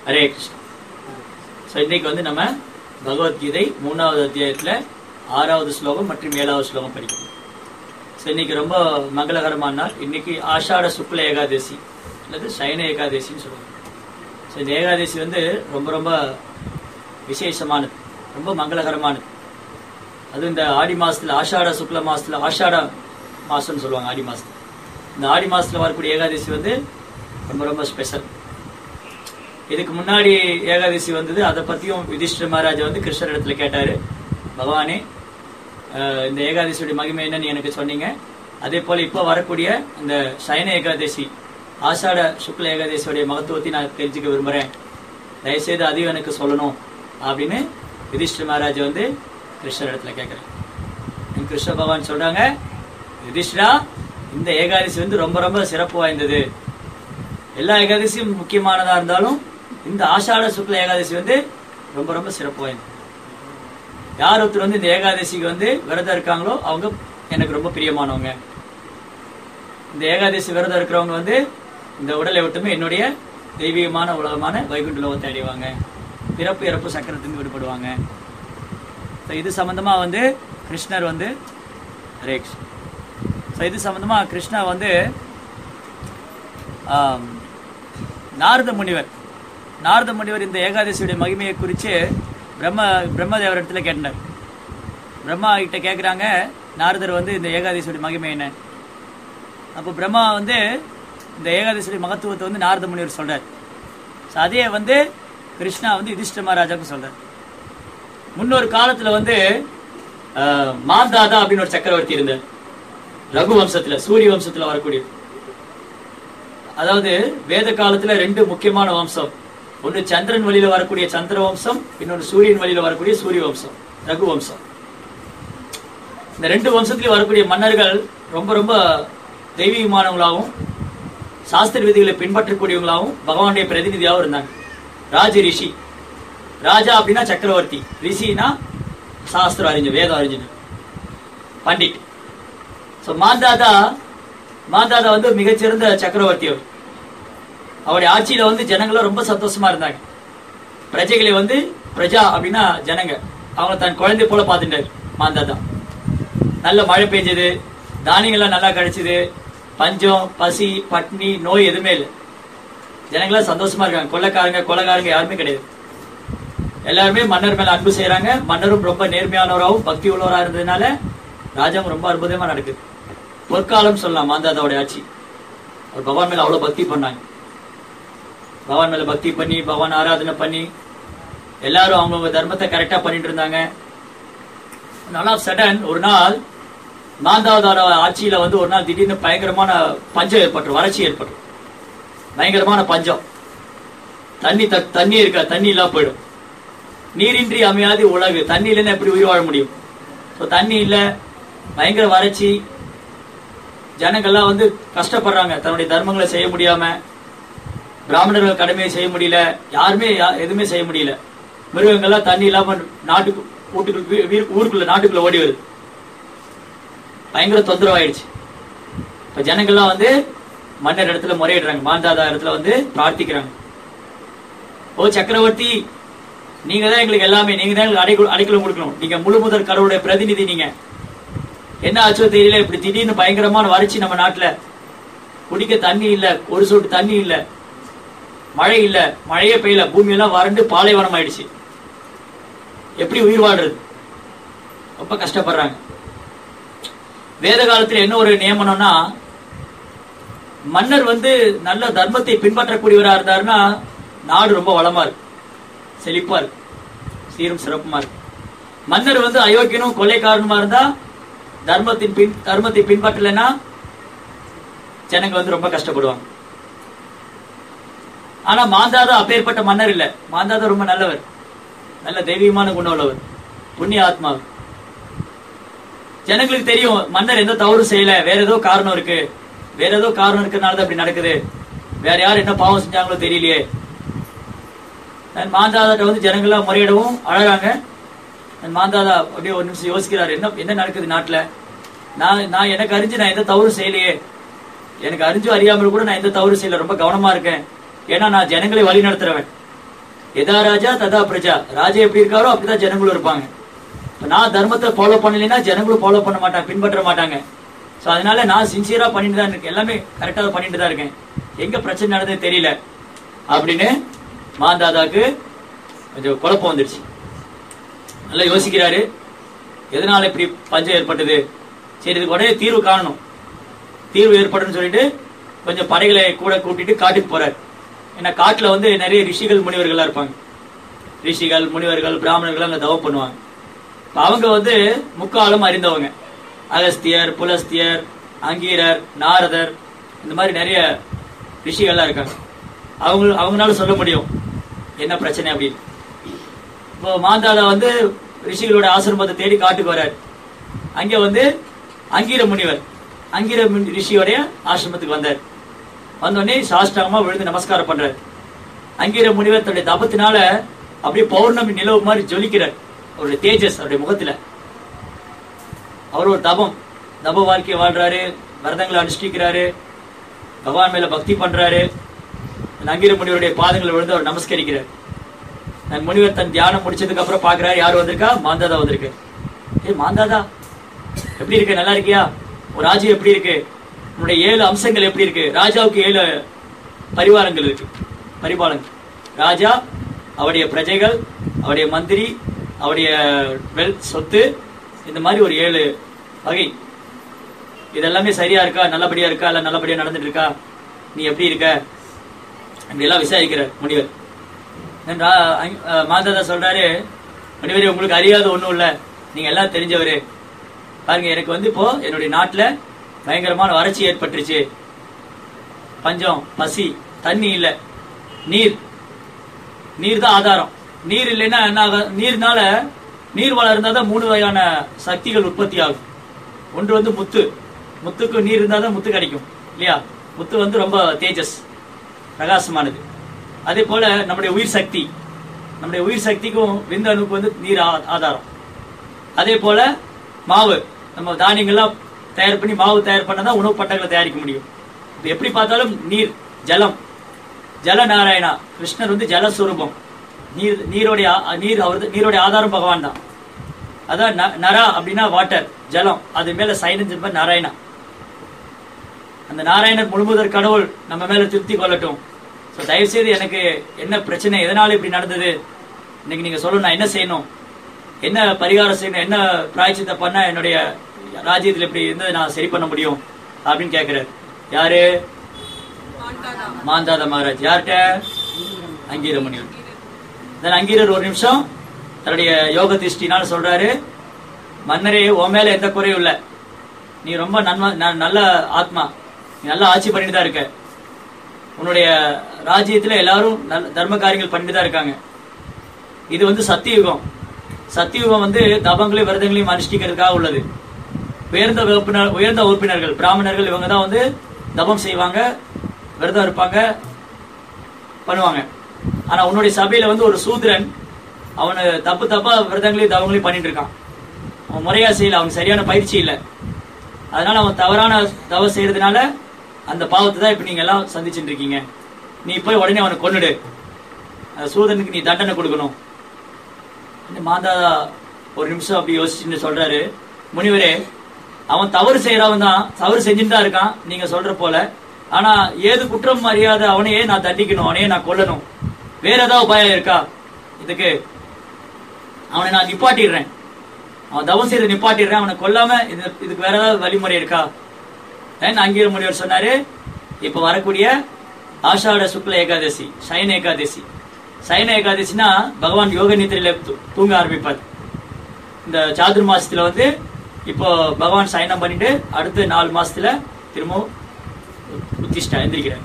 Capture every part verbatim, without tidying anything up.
Hare Krishna. So இன்னைக்கு வந்து நம்ம பகவத்கீதை மூணாவது அத்தியாயத்துல ஆறாவது ஸ்லோகம் மற்றும் ஏழாவது ஸ்லோகம் படிக்கணும். ஸோ இன்னைக்கு ரொம்ப மங்களகரமான நாள். இன்னைக்கு ஆஷாட சுக்ல ஏகாதசி அல்லது சைன ஏகாதசின்னு சொல்லுவாங்க. ஸோ இந்த ஏகாதசி வந்து ரொம்ப ரொம்ப விசேஷமானது, ரொம்ப மங்களகரமானது. அது இந்த ஆடி மாசத்துல ஆஷாட சுக்ல மாசத்துல ஆஷாட மாசம்னு சொல்லுவாங்க. ஆடி மாசத்துல இந்த ஆடி மாசத்துல வரக்கூடிய ஏகாதசி வந்து ரொம்ப ரொம்ப ஸ்பெஷல். இதுக்கு முன்னாடி ஏகாதசி வந்தது, அதை பத்தியும் யுதிஷ்டிர மகாராஜா வந்து கிருஷ்ணர் இடத்துல கேட்டாரு, பகவானே இந்த ஏகாதசியுடைய மகிமை என்னன்னு எனக்கு சொன்னீங்க. அதே போல இப்ப வரக்கூடிய இந்த சைன ஏகாதசி ஆஷாட சுக்ல ஏகாதசியுடைய மகத்துவத்தை நான் தெரிஞ்சுக்க விரும்புறேன், தயவுசெய்து அதையும் எனக்கு சொல்லணும் அப்படின்னு யுதிஷ்டிர மகாராஜா வந்து கிருஷ்ணர் இடத்துல கேட்கிறேன். கிருஷ்ண பகவான் சொல்றாங்க, யுதிஷ்டிரா இந்த ஏகாதசி வந்து ரொம்ப ரொம்ப சிறப்பு வாய்ந்தது. எல்லா ஏகாதசியும் முக்கியமானதா இருந்தாலும் இந்த ஆஷாட சுக்ல ஏகாதசி வந்து ரொம்ப ரொம்ப சிறப்பு வாய்ந்தது. யார் ஒருத்தர் வந்து இந்த ஏகாதசிக்கு வந்து விரதம் இருக்காங்களோ அவங்க எனக்கு ரொம்ப பிரியமானவங்க. இந்த ஏகாதசி விரதம் இருக்கிறவங்க வந்து இந்த உடலை விட்டுமே என்னுடைய தெய்வீகமான உலகமான வைகுண்ட லோகத்தை அடைவாங்க, பிறப்பு இறப்பு சக்கரத்திலிருந்து விடுபடுவாங்க. இது சம்பந்தமா வந்து கிருஷ்ணர் வந்து ரேக்ஷ் இது சம்பந்தமா கிருஷ்ணா வந்து நாரத முனிவர் நாரத முனிவர் இந்த ஏகாதசியுடைய மகிமையை குறித்து பிரம்ம பிரம்மதேவர் இடத்துல கேட்டார். பிரம்மா கிட்ட கேட்குறாங்க, நாரதர் வந்து இந்த ஏகாதசியுடைய மகிமை என்ன? அப்போ பிரம்மா வந்து இந்த ஏகாதசியுடைய மகத்துவத்தை வந்து நாரத முனிவர் சொல்றார். அதே வந்து கிருஷ்ணா வந்து யுதிஷ்டிர மகாராஜாவுக்கு சொல்றார். முன்னொரு காலத்துல வந்து மாந்தாதா அப்படின்னு ஒரு சக்கரவர்த்தி இருந்தார், ரகு வம்சத்துல, சூரிய வம்சத்துல வரக்கூடிய. அதாவது வேத காலத்துல ரெண்டு முக்கியமான வம்சம், ஒன்னு சந்திரன் வழியில வரக்கூடிய சந்திர வம்சம், இன்னொன்று சூரியன் வழியில வரக்கூடிய சூரிய வம்சம், ரகு வம்சம். இந்த ரெண்டு வம்சத்திலேயும் வரக்கூடிய மன்னர்கள் ரொம்ப ரொம்ப தெய்வீகமானவங்களாகவும் சாஸ்திர விதிகளை பின்பற்றக்கூடியவங்களாகவும் பகவானுடைய பிரதிநிதியாகவும் இருந்தாங்க. ராஜ ரிஷி, ராஜா அப்படின்னா சக்கரவர்த்தி, ரிஷினா சாஸ்திரம் அறிஞர், வேதம் அறிஞர், பண்டிட். ஸோ மாந்தாதா மாந்தாதா வந்து மிகச்சிறந்த சக்கரவர்த்தி. அவர் அவருடைய ஆட்சியில வந்து ஜனங்களும் ரொம்ப சந்தோஷமா இருந்தாங்க. பிரஜைகளை வந்து பிரஜா அப்படின்னா ஜனங்க, அவங்க தன் குழந்தை போல பார்த்துட்டாரு மாந்தாதா. நல்ல மழை பெஞ்சது, தானியங்கள்லாம் நல்லா கிடைச்சது, பஞ்சம் பசி பட்னி நோய் எதுவுமே இல்லை. ஜனங்களாம் சந்தோஷமா இருக்காங்க. கொள்ளைக்காரங்க கொலைகாரங்க யாருமே கிடையாது. எல்லாருமே மன்னர் மேல அன்பு செய்யறாங்க. மன்னரும் ரொம்ப நேர்மையானவராகவும் பக்தி உள்ளவராக இருந்ததுனால ராஜாவும் ரொம்ப அற்புதமா நடக்குது. பொற்காலம் சொல்லலாம் மாந்தாதாவுடைய ஆட்சி. அவர் பகவான் மேல அவ்வளவு பக்தி பண்ணாங்க. பகவான் மேல பக்தி பண்ணி பகவான் ஆராதனை பண்ணி எல்லாரும் அவங்கவுங்க தர்மத்தை கரெக்டா பண்ணிட்டு இருந்தாங்க. நல்லா சடன் ஒரு நாள் மாந்தாதார ஆட்சியில வந்து ஒரு நாள் திடீர்னு பயங்கரமான பஞ்சம் ஏற்பட்டு, வறட்சி ஏற்பட்டு, பயங்கரமான பஞ்சம். தண்ணி தண்ணி இருக்க தண்ணி இல்லாம போயிடும். நீரின்றி அமையாது உலகு, தண்ணி இல்லைன்னா எப்படி உயிர் வாழ முடியும்? தண்ணி இல்ல, பயங்கர வறட்சி, ஜனங்கள்லாம் வந்து கஷ்டப்படுறாங்க. தன்னுடைய தர்மங்களை செய்ய முடியாம, பிராமணர்கள் கடமையை செய்ய முடியல, யாருமே எதுவுமே செய்ய முடியல. மிருகங்கள்லாம் தண்ணி இல்லாம நாட்டுக்கு வீட்டுக்குள்ள ஊருக்குள்ள நாட்டுக்குள்ள ஓடி வருது. பயங்கர தொந்தரவு ஆயிடுச்சு. இப்ப ஜனங்கள்லாம் வந்து மன்னர் இடத்துல முறையிடுறாங்க, மாந்தாதா இடத்துல வந்து பிரார்த்திக்கிறாங்க. ஓ சக்கரவர்த்தி, நீங்க தான் எங்களுக்கு எல்லாமே, நீங்க தான் எங்களுக்கு அடைக்கல அடைக்கலம் கொடுக்கணும், நீங்க முழு முதல் கடவுளுடைய பிரதிநிதி. நீங்க என்ன ஆச்சோ தெரியல, இப்படி திடீர்னு பயங்கரமான வறட்சி நம்ம நாட்டுல, குடிக்க தண்ணி இல்ல, ஒரு சொட்டு தண்ணி இல்ல, மழை இல்ல, மழையே பெய்யல, பூமி எல்லாம் வறண்டு பாலைவனம் ஆயிடுச்சு. எப்படி உயிர் வாழ்றது? ரொம்ப கஷ்டப்படுறாங்க. வேத காலத்துல என்ன ஒரு நியமனம்னா, மன்னர் வந்து நல்ல தர்மத்தை பின்பற்றக்கூடியவரா இருந்தாருன்னா நாடு ரொம்ப வளமா இருக்கு, செழிப்பா இருக்கு, சீரும் சிறப்புமா இருக்கு. மன்னர் வந்து அயோக்கியனும் கொலைக்காரனுமா இருந்தா, தர்மத்தின் பின் தர்மத்தை பின்பற்றலைன்னா ஜனங்க வந்து ரொம்ப கஷ்டப்படுவாங்க. ஆனா மாந்தாதா அப்பேற்பட்ட மன்னர் இல்ல. மாந்தாதா ரொம்ப நல்லவர், நல்ல தெய்வீகமான குணம் உள்ளவர், புண்ணிய ஆத்மா. ஜனங்களுக்கு தெரியும் மன்னர் எந்த தவறு செய்யல, வேற ஏதோ காரணம் இருக்கு, வேற ஏதோ காரணம் இருக்கிறதுனாலதான் அப்படி நடக்குது, வேற யாரும் என்ன பாவம் செஞ்சாங்களோ தெரியலையே. மாந்தாதாட்ட வந்து ஜனங்கள்லாம் முறையிடவும் அழகாங்க. மாந்தாதா அப்படியே ஒரு நிமிஷம் யோசிக்கிறாரு, என்ன என்ன நடக்குது நாட்டுல, நான் நான் எனக்கு அறிஞ்சு நான் எந்த தவறு செய்யலையே, எனக்கு அறிஞ்சு அறியாமல் கூட நான் எந்த தவறு செய்யல, ரொம்ப கவனமா இருக்கேன், ஏன்னா நான் ஜனங்களை வழி நடத்துறவன், எதா ராஜா ததா பிரஜா. ராஜா எப்படி இருக்காரோ அப்படிதான் ஜனங்களும் இருப்பாங்க. நான் தர்மத்தை ஃபாலோ பண்ணலைன்னா ஜனங்களும் ஃபாலோ பண்ண மாட்டாங்க, பின்பற்ற மாட்டாங்க. ஸோ அதனால நான் சின்சியரா பண்ணிட்டு தான் இருக்கேன், எல்லாமே கரெக்டாக பண்ணிட்டு தான் இருக்கேன். எங்க பிரச்சனை நடந்தது தெரியல அப்படின்னு மாந்தாதாக்கு கொஞ்சம் குழப்பம் வந்துடுச்சு. நல்லா யோசிக்கிறாரு, எதனால இப்படி பஞ்சம் ஏற்பட்டது, சரி இதுக்கு உடனே தீர்வு காணணும், தீர்வு ஏற்படுன்னு சொல்லிட்டு கொஞ்சம் படைகளை கூட கூட்டிட்டு காட்டுக்கு போறாரு. ஏன்னா காட்டுல வந்து நிறைய ரிஷிகள் முனிவர்களா இருப்பாங்க. ரிஷிகள் முனிவர்கள் பிராமணர்கள் அங்க தவம் பண்ணுவாங்க. அவங்க வந்து முக்காலம் அறிந்தவங்க. அகஸ்தியர், புலஸ்தியர், அங்கீரர், நாரதர், இந்த மாதிரி நிறைய ரிஷிகள்லாம் இருக்காங்க. அவங்க அவங்களால சொல்ல முடியும் என்ன பிரச்சனை அப்படின்னு. இப்போ மாந்தாதா வந்து ரிஷிகளோட ஆசிரமத்தை தேடி காட்டுக்கு வர்றாரு. அங்க வந்து அங்கீர முனிவர், அங்கீர ரிஷியோடைய ஆசிரமத்துக்கு வந்தார். வந்தோடனே சாஷ்டாங்கமா விழுந்து நமஸ்காரம் பண்றாரு. அங்கீர முனிவர் தன்னுடைய தபத்தினால அப்படியே பௌர்ணமி நிலவு மாதிரி ஜொலிக்கிறார். அவருடைய தேஜஸ் அவருடைய முகத்துல. அவர் ஒரு தபம் தப வாழ்க்கையை வாழ்றாரு, விரதங்களை அனுஷ்டிக்கிறாரு, பகவான் மேல பக்தி பண்றாரு. அங்கீர முனிவருடைய பாதங்களை விழுந்து அவர் நமஸ்கரிக்கிறார். தன் முனிவர் தன் தியானம் முடிச்சதுக்கு அப்புறம் பாக்குறாரு, யார் வந்திருக்கா? மாந்தாதா வந்திருக்கு. ஏ மாந்தாதா, எப்படி இருக்கு? நல்லா இருக்கியா? ஒரு ராஜ்யம் எப்படி இருக்கு? உன்னுடைய ஏழு அம்சங்கள் எப்படி இருக்கு? ராஜாவுக்கு ஏழு பரிவாரங்கள் இருக்கு, பரிபாலங்கள். ராஜா, அவருடைய பிரஜைகள், அவருடைய மந்திரி, அவருடைய வெல் சொத்து, இந்த மாதிரி ஒரு ஏழு வகை. இதெல்லாமே சரியா இருக்கா, நல்லபடியா இருக்கா, இல்ல நல்லபடியா நடந்துட்டு இருக்கா, நீ எப்படி இருக்க, இப்படி எல்லாம் விசாரிக்கிறார் முனிவர். மாதாதா சொல்றாரு, முனிவரே உங்களுக்கு அறியாத ஒண்ணும் இல்ல, நீங்க எல்லாம் தெரிஞ்சவரு. பாருங்க, எனக்கு வந்து இப்போ என்னுடைய நாட்டுல பயங்கரமான வறட்சி ஏற்பட்டுருச்சு. பஞ்சம், பசி, தண்ணி இல்ல, நீர் நீர் தான் ஆதாரம். நீர் இல்லைன்னா என்ன ஆகும்? நீர்னால நீர் வளம் இருந்தாதான் மூணு வகையான சக்திகள் உற்பத்தி ஆகும். ஒன்று வந்து முத்து, முத்துக்கு நீர் இருந்தாதான் முத்து கிடைக்கும் இல்லையா? முத்து வந்து ரொம்ப தேஜஸ், பிரகாசமானது. அதே போல நம்முடைய உயிர் சக்தி, நம்முடைய உயிர் சக்திக்கும் விந்தணுக்கு வந்து நீர் ஆதாரம். அதே போல மாவு, நம்ம தானியங்கள்லாம் தயார் பண்ணி மாவு தயார் பண்ணதான் உணவு பட்டங்களை தயாரிக்க முடியும். எப்படி பார்த்தாலும் நீர், ஜலம், ஜல நாராயணா, கிருஷ்ணர் வந்து ஜலஸ்வரூபம். நீர், நீரோடைய நீர் அவர் நீரோடைய ஆதாரம் பகவான் தான். அதான் நரா அப்படின்னா வாட்டர், ஜலம். அது மேல சைனன் நாராயணா. அந்த நாராயணர் முழுமுதற் கடவுள் நம்ம மேல திருப்தி கொள்ளட்டும். தயவு செய்து எனக்கு என்ன பிரச்சனை, எதனால இப்படி நடந்தது, இன்னைக்கு நீங்க சொல்லணும், நான் என்ன செய்யணும், என்ன பரிகாரம் செய்யணும், என்ன பிராய்ச்சித்தை பண்ண என்னுடைய ராஜ்யத்தில் இப்படி இருந்தது நான் சரி பண்ண முடியும் அப்படின்னு கேட்கிறார். யாரு? மாந்தாதா மகாராஜ். யார்கிட்ட? அங்கீர முனிவர். அங்கீரர் ஒரு நிமிஷம் தன்னுடைய யோக திருஷ்டினால சொல்றாரு, மன்னரே உன் மேல எந்த குறையும் இல்ல, நீ ரொம்ப நன்மை, நல்ல ஆத்மா, நீ நல்லா ஆட்சி பண்ணிட்டு தான் இருக்க. உன்னுடைய ராஜ்யத்துல எல்லாரும் தர்ம காரியங்கள் பண்ணிட்டு தான் இருக்காங்க. இது வந்து சத்தியுகம். சத்தியுகம் வந்து தபங்களையும் விரதங்களையும் அனுஷ்டிக்கிறதுக்காக உள்ளது. உயர்ந்த வகுப்பினர், உயர்ந்த உறுப்பினர்கள், பிராமணர்கள், இவங்க தான் வந்து தபம் செய்வாங்க, விரதம் இருப்பாங்க, பண்ணுவாங்க. ஆனா உன்னுடைய சபையில வந்து ஒரு சூத்ரன், அவனு தப்பு தப்பா விரதங்களையும் தவங்களையும் பண்ணிட்டு இருக்கான். அவன் முறையா செய்யல, அவனுக்கு சரியான பயிற்சி இல்லை. அதனால அவன் தவறான தவம் செய்யறதுனால அந்த பாவத்தை தான் இப்ப நீங்க எல்லாம் சந்திச்சுட்டு இருக்கீங்க. நீ போய் உடனே அவனை கொன்னுடு, அந்த சூதனுக்கு நீ தண்டனை கொடுக்கணும். மாந்தாதா ஒரு நிமிஷம் அப்படி யோசிச்சுன்னு சொல்றாரு, முனிவரே அவன் தவறு செய்யறவன் தான், தவறு செஞ்சுட்டு தான் இருக்கான் நீங்க சொல்ற போல. ஆனா ஏது குற்றம் அறியாத அவனையே நான் தண்டிக்கணும், அவனையே நான் கொல்லணும். வேற ஏதாவது உபாயம் இருக்கா இதுக்கு? அவனை நான் நிப்பாட்டிடுறேன், அவன் தவம் செய்து நிப்பாட்டிடுறேன், அவனை கொல்லாம இதுக்கு வேற ஏதாவது வழிமுறை இருக்கா? அங்கீர முனிவர் சொன்னாரு, இப்ப வரக்கூடிய ஆஷாட சுக்ல ஏகாதசி, சைன ஏகாதசி. சைன ஏகாதசினா பகவான் யோக நித்திரையில தூங்க ஆரம்பிப்பார். இந்த சாதுர் மாசத்துல வந்து இப்போ பகவான் சயனம் பண்ணிட்டு அடுத்த நாலு மாசத்துல திரும்பவும் உத்திஷ்டா எந்திரிக்கிறார்.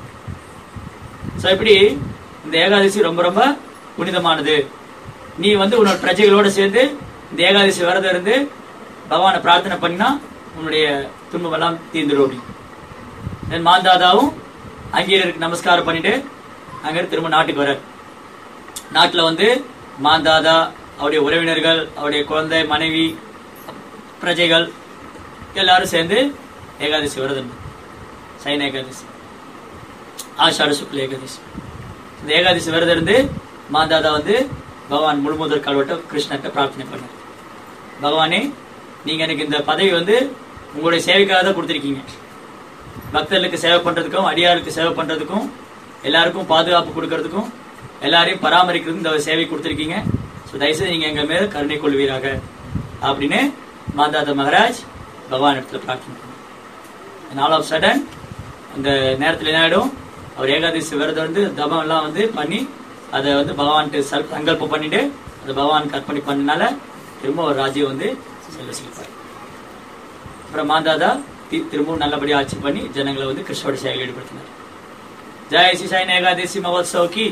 சோ இப்படி இந்த ஏகாதசி ரொம்ப ரொம்ப புனிதமானது. நீ வந்து உன்னோட பிரஜைகளோட சேர்ந்து இந்த ஏகாதசி விரதம் இருந்து பகவானை பிரார்த்தனை பண்ணினா உன்னுடைய துன்பம் எல்லாம் தீர்ந்துடும். மாந்தாதாவும் அங்கீரருக்கு நமஸ்காரம் பண்ணிட்டு அங்க திரும்ப நாட்டுக்கு வர. நாட்டுல வந்து மாந்தாதா, அவருடைய உறவினர்கள், அவருடைய குழந்தை, மனைவி, பிரஜைகள் எல்லாரும் சேர்ந்து ஏகாதசி விரதம், சைன ஏகாதசி, ஆஷாட சுக்ல ஏகாதசி. இந்த ஏகாதசி விரதம் இருந்து மாதாதா வந்து பகவான் முழுமுதற் கல்வெட்ட கிருஷ்ணர்கிட்ட பிரார்த்தனை பண்ணார். பகவானே, நீங்க எனக்கு இந்த பதவி வந்து உங்களுடைய சேவைக்காக தான் கொடுத்துருக்கீங்க. பக்தர்களுக்கு சேவை பண்றதுக்கும் அடியாருக்கு சேவை பண்றதுக்கும் எல்லாருக்கும் பாதுகாப்பு கொடுக்கறதுக்கும் எல்லாரையும் பராமரிக்கிறதுக்கும் இந்த சேவை கொடுத்துருக்கீங்க. ஸோ தயவுசெய்து நீங்க எங்க மேல கருணை கொள்வீராக அப்படின்னு மாதாதா மகாராஜ் பகவான் இடத்துல பிரார்த்தனை பண்ணார். ஆல் ஆஃப் சடன் அந்த நேரத்தில் என்ன ஆயிடும், அவர் ஏகாதசி விரதம் வந்து தபம் எல்லாம் வந்து பண்ணி அதை வந்து பகவான்ட்டு சங்கல்பம் பண்ணிட்டு அதை பகவானுக்கு அர்ப்பணி பண்ணனால திரும்ப ஒரு ராஜ்யம் வந்து செல்ல செல்வார். அப்புறம் மாதாதா திரும்பவும் நல்லபடியா ஆட்சி பண்ணி ஜனங்களை வந்து கிருஷ்ணோட சேவையில் ஈடுபடுத்தினார். ஜெய் ஸ்ரீ சாய் ஏகாதசி மகோத்சவ் கி.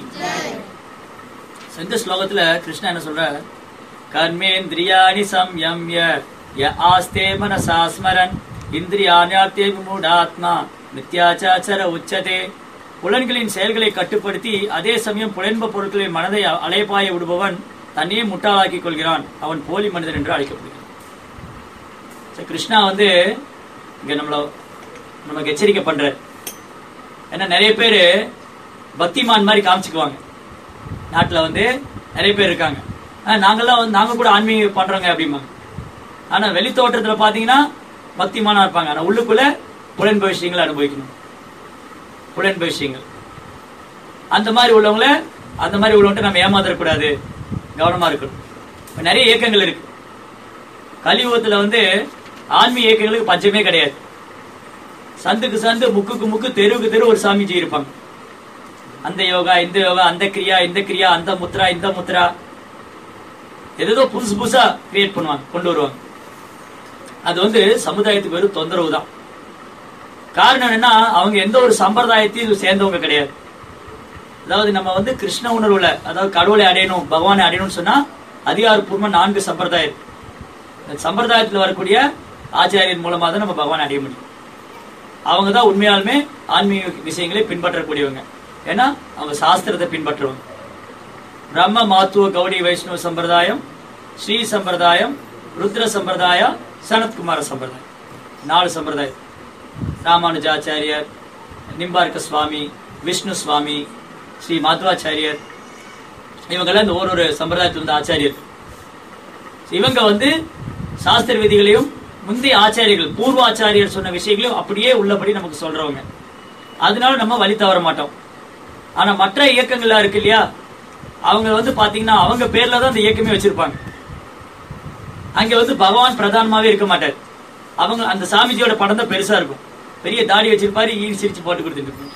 இந்த ஸ்லோகத்துல கிருஷ்ணா என்ன சொல்ற, கர்மேந்திரியாணி சம்யம்ய ய ஆஸ்தே மனசா ஸ்மரன் இந்திரியாண்யார்த்தே விமூடாத்மா மித்யாச்சார உச்சதே. புலன்களின் செயல்களை கட்டுப்படுத்தி அதே சமயம் புலன்ப பொருட்களின் மனதை அலைபாய விடுபவன் தன்னையே முட்டாளாக்கி கொள்கிறான், அவன் போலி மனிதன் என்று அழைக்கப்படுகிறான். கிருஷ்ணா வந்து இங்க நம்மள நமக்கு எச்சரிக்கை பண்ற. ஏன்னா நிறைய பேரு பக்திமான் மாதிரி காமிச்சுக்குவாங்க. நாட்டுல வந்து நிறைய பேர் இருக்காங்க, நாங்கெல்லாம் வந்து நாங்க கூட ஆன்மீகம் பண்றோங்க அப்படிம்பாங்க. ஆனா வெளி தோற்றத்துல பாத்தீங்கன்னா பக்திமானா இருப்பாங்க. ஆனா உள்ளுக்குள்ள புலன்ப விஷயங்களை அனுபவிக்கணும். புலன்ப விஷயங்கள் அந்த மாதிரி உள்ளவங்கள அந்த மாதிரி உள்ளவங்க நம்ம ஏமாத்தக்கூடாது, கவனமா இருக்கணும். நிறைய இயக்கங்கள் இருக்கு கலியுகத்துல வந்து. ஆன்மீக இயக்கங்களுக்கு பஞ்சமே கிடையாது. சந்துக்கு சந்து முக்குக்கு முக்கு தெருவுக்கு தெரு ஒரு சாமிஜி இருப்பாங்க. அந்த யோகா இந்த யோகா, அந்த கிரியா இந்த கிரியா, அந்த முத்ரா இந்த முத்ரா, ஏதோ புதுசு புதுசா கிரியேட் பண்ணுவாங்க, கொண்டு வருவாங்க. அது வந்து சமுதாயத்துக்கு வெறும் தொந்தரவு தான். காரணம் என்னன்னா அவங்க எந்த ஒரு சம்பிரதாயத்தையும் சேர்ந்தவங்க கிடையாது. அதாவது நம்ம வந்து கிருஷ்ண உணர்வுல, அதாவது கடவுளை அடையணும் பகவானை அடையணும்னு சொன்னா அதிகாரப்பூர்வமா நான்கு சம்பிரதாயம். சம்பிரதாயத்தில் வரக்கூடிய ஆச்சாரியன் மூலமா தான் நம்ம பகவான் அடைய முடியும். அவங்க தான் உண்மையாலுமே ஆன்மீக விஷயங்களை பின்பற்றக்கூடியவங்க. ஏன்னா அவங்க சாஸ்திரத்தை பின்பற்றுவாங்க. பிரம்ம மாத்துவ கௌடி வைஷ்ணவ சம்பிரதாயம், ஸ்ரீ சம்பிரதாயம், ருத்ர சம்பிரதாயம், சனத்குமார சம்பிரதாயம், நாலு சம்பிரதாயம். ராமானுஜாச்சாரியர், நிம்பார்க்க சுவாமி, விஷ்ணு சுவாமி, ஸ்ரீ மாத்வாச்சாரியர், இவங்கெல்லாம் இந்த ஒரு சம்பிரதாயத்தில் இருந்த ஆச்சாரியர். இவங்க வந்து சாஸ்திர விதிகளையும் முந்தைய ஆச்சாரியர்கள் பூர்வாச்சாரியர் சொன்ன விஷயங்களையும் அப்படியே உள்ளபடி நமக்கு சொல்றவங்க. அதனால நம்ம வழி தவற மாட்டோம். ஆனா மற்ற இயக்கங்கள்லாம் இருக்கு இல்லையா, அவங்க வந்து பாத்தீங்கன்னா அவங்க பேர்ல தான் அந்த இயக்கமே வச்சிருப்பாங்க. அங்க வந்து பகவான் பிரதானமாவே இருக்க மாட்டார். அவங்க அந்த சாமிஜியோட படம் தான் பெருசா இருக்கும். பெரிய தாடி வச்சிருப்பாரு, ஈடு சிரிச்சு போட்டு கொடுத்துட்டு இருப்பாரு,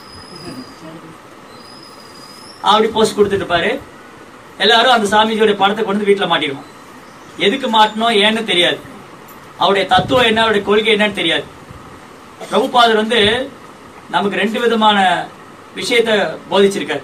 அப்படி போஸ்ட் கொடுத்துட்டு இருப்பாரு. எல்லாரும் அந்த சாமிஜியோட படத்தை கொண்டு வீட்டுல மாட்டிடுவோம். எதுக்கு மாட்டணும் ஏன்னு தெரியாது, அவருடைய தத்துவம் என்ன, அவருடைய கொள்கை என்னன்னு தெரியாது. பிரபுபாதர் வந்து நமக்கு ரெண்டு விதமான விஷயத்தை போதிச்சிருக்காரு.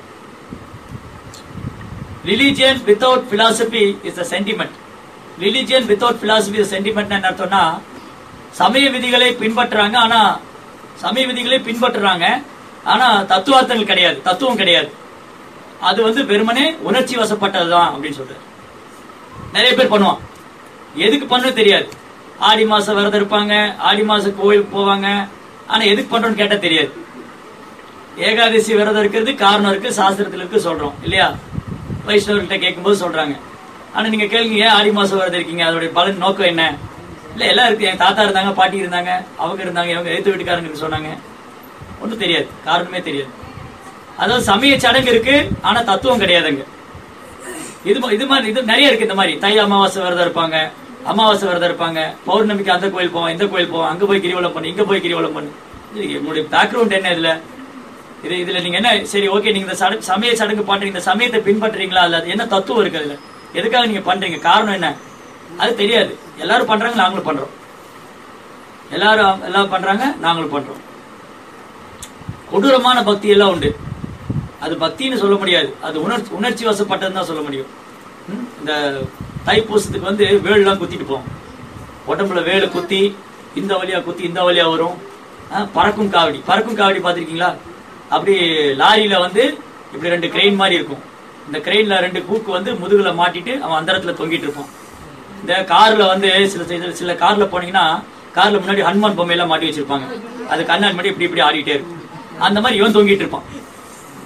Religion without philosophy is the sentiment. Religion without philosophy is sentiment என்ன அர்த்தம்னா, சமய விதிகளை பின்பற்றுறாங்க, ஆனா சமய விதிகளை பின்பற்றுறாங்க ஆனா தத்துவார்த்தங்கள் கிடையாது, தத்துவம் கிடையாது. அது வந்து வெறுமனே உணர்ச்சி வசப்பட்டதுதான் அப்படின்னு சொல்றாரு. நிறைய பேர் பண்ணுவான், எதுக்கு பண்ணு தெரியாது. ஆடி மாசம் விரதம் இருப்பாங்க, ஆடி மாசம் கோயிலுக்கு போவாங்க, ஆனா எதுக்கு பண்றோம்னு கேட்டா தெரியாது. ஏகாதசி விரதம் இருக்கிறது காரணம் இருக்கு, சாஸ்திரத்துல இருக்கு சொல்றோம் இல்லையா. வைஷ்ணவர்கிட்ட கேட்கும் போது சொல்றாங்க. ஆனா நீங்க கேளுங்க, ஏன் ஆடி மாசம் விரதம் இருக்கீங்க, அதோடைய பலன் நோக்கம் என்ன? இல்ல எல்லாம் இருக்கு, என் தாத்தா இருந்தாங்க, பாட்டி இருந்தாங்க, அவங்க இருந்தாங்க, இவங்க எழுத்து வீட்டுக்காரங்க சொன்னாங்க. ஒன்றும் தெரியாது, காரணமே தெரியாது. அதாவது சமய சடங்கு இருக்கு, ஆனா தத்துவம் கிடையாதுங்க. இது இது மாதிரி இது நிறைய இருக்கு. இந்த மாதிரி தை அமாவாசை விரதம் இருப்பாங்க, அமாவாசை விரதம் இருப்பாங்க, பௌர்ணமிக்கு அந்த கோயில் போவோம், இந்த கோயில் போவோம், அங்க போய் கிரிவலம் பண்ணு, இங்க போய் கிரிவலம் பண்ணு. என்னுடைய பேக்ரவுண்ட் என்ன இதுல? இது இதுல நீங்க என்ன சரி ஓகே, நீங்க இந்த சமய சடங்கு பண்றீங்க, இந்த சமயத்தை பின்பற்றீங்களா? அல்ல என்ன தத்துவம் இருக்கு அதுல, எதுக்காக நீங்க பண்றீங்க, காரணம் என்ன? அது தெரியாது. எல்லாரும் பண்றாங்க, நாங்களும் பண்றோம். எல்லாரும் எல்லாம் பண்றாங்க, நாங்களும் பண்றோம். கொடூரமான பக்தி எல்லாம் உண்டு. அது பக்தின்னு சொல்ல முடியாது, அது உணர்ச்சி உணர்ச்சி வசப்பட்டதுன்னு தான் சொல்ல முடியும். இந்த தைப்பூசத்துக்கு வந்து வேல் எல்லாம் குத்திட்டு போவோம். உடம்புல வேலை குத்தி இந்த வழியா குத்தி இந்த வழியா வரும். பறக்கும் காவடி, பறக்கும் காவடி பாத்திருக்கீங்களா? அப்படி லாரியில வந்து இப்படி ரெண்டு கிரெயின் மாதிரி இருக்கும். இந்த கிரெயின்ல ரெண்டு கூக்கு வந்து முதுகுல மாட்டிட்டு அவன் அந்த இடத்துல தொங்கிட்டு இருப்பான். இந்த கார்ல வந்து சில சில கார்ல போனீங்கன்னா கார்ல முன்னாடி ஹனுமான் பொம்மை எல்லாம் மாட்டி வச்சிருப்பாங்க. அது கண்ணாடி மட்டும் இப்படி இப்படி ஆடிட்டே இருக்கும். அந்த மாதிரி இவன் தொங்கிட்டு இருப்பான்.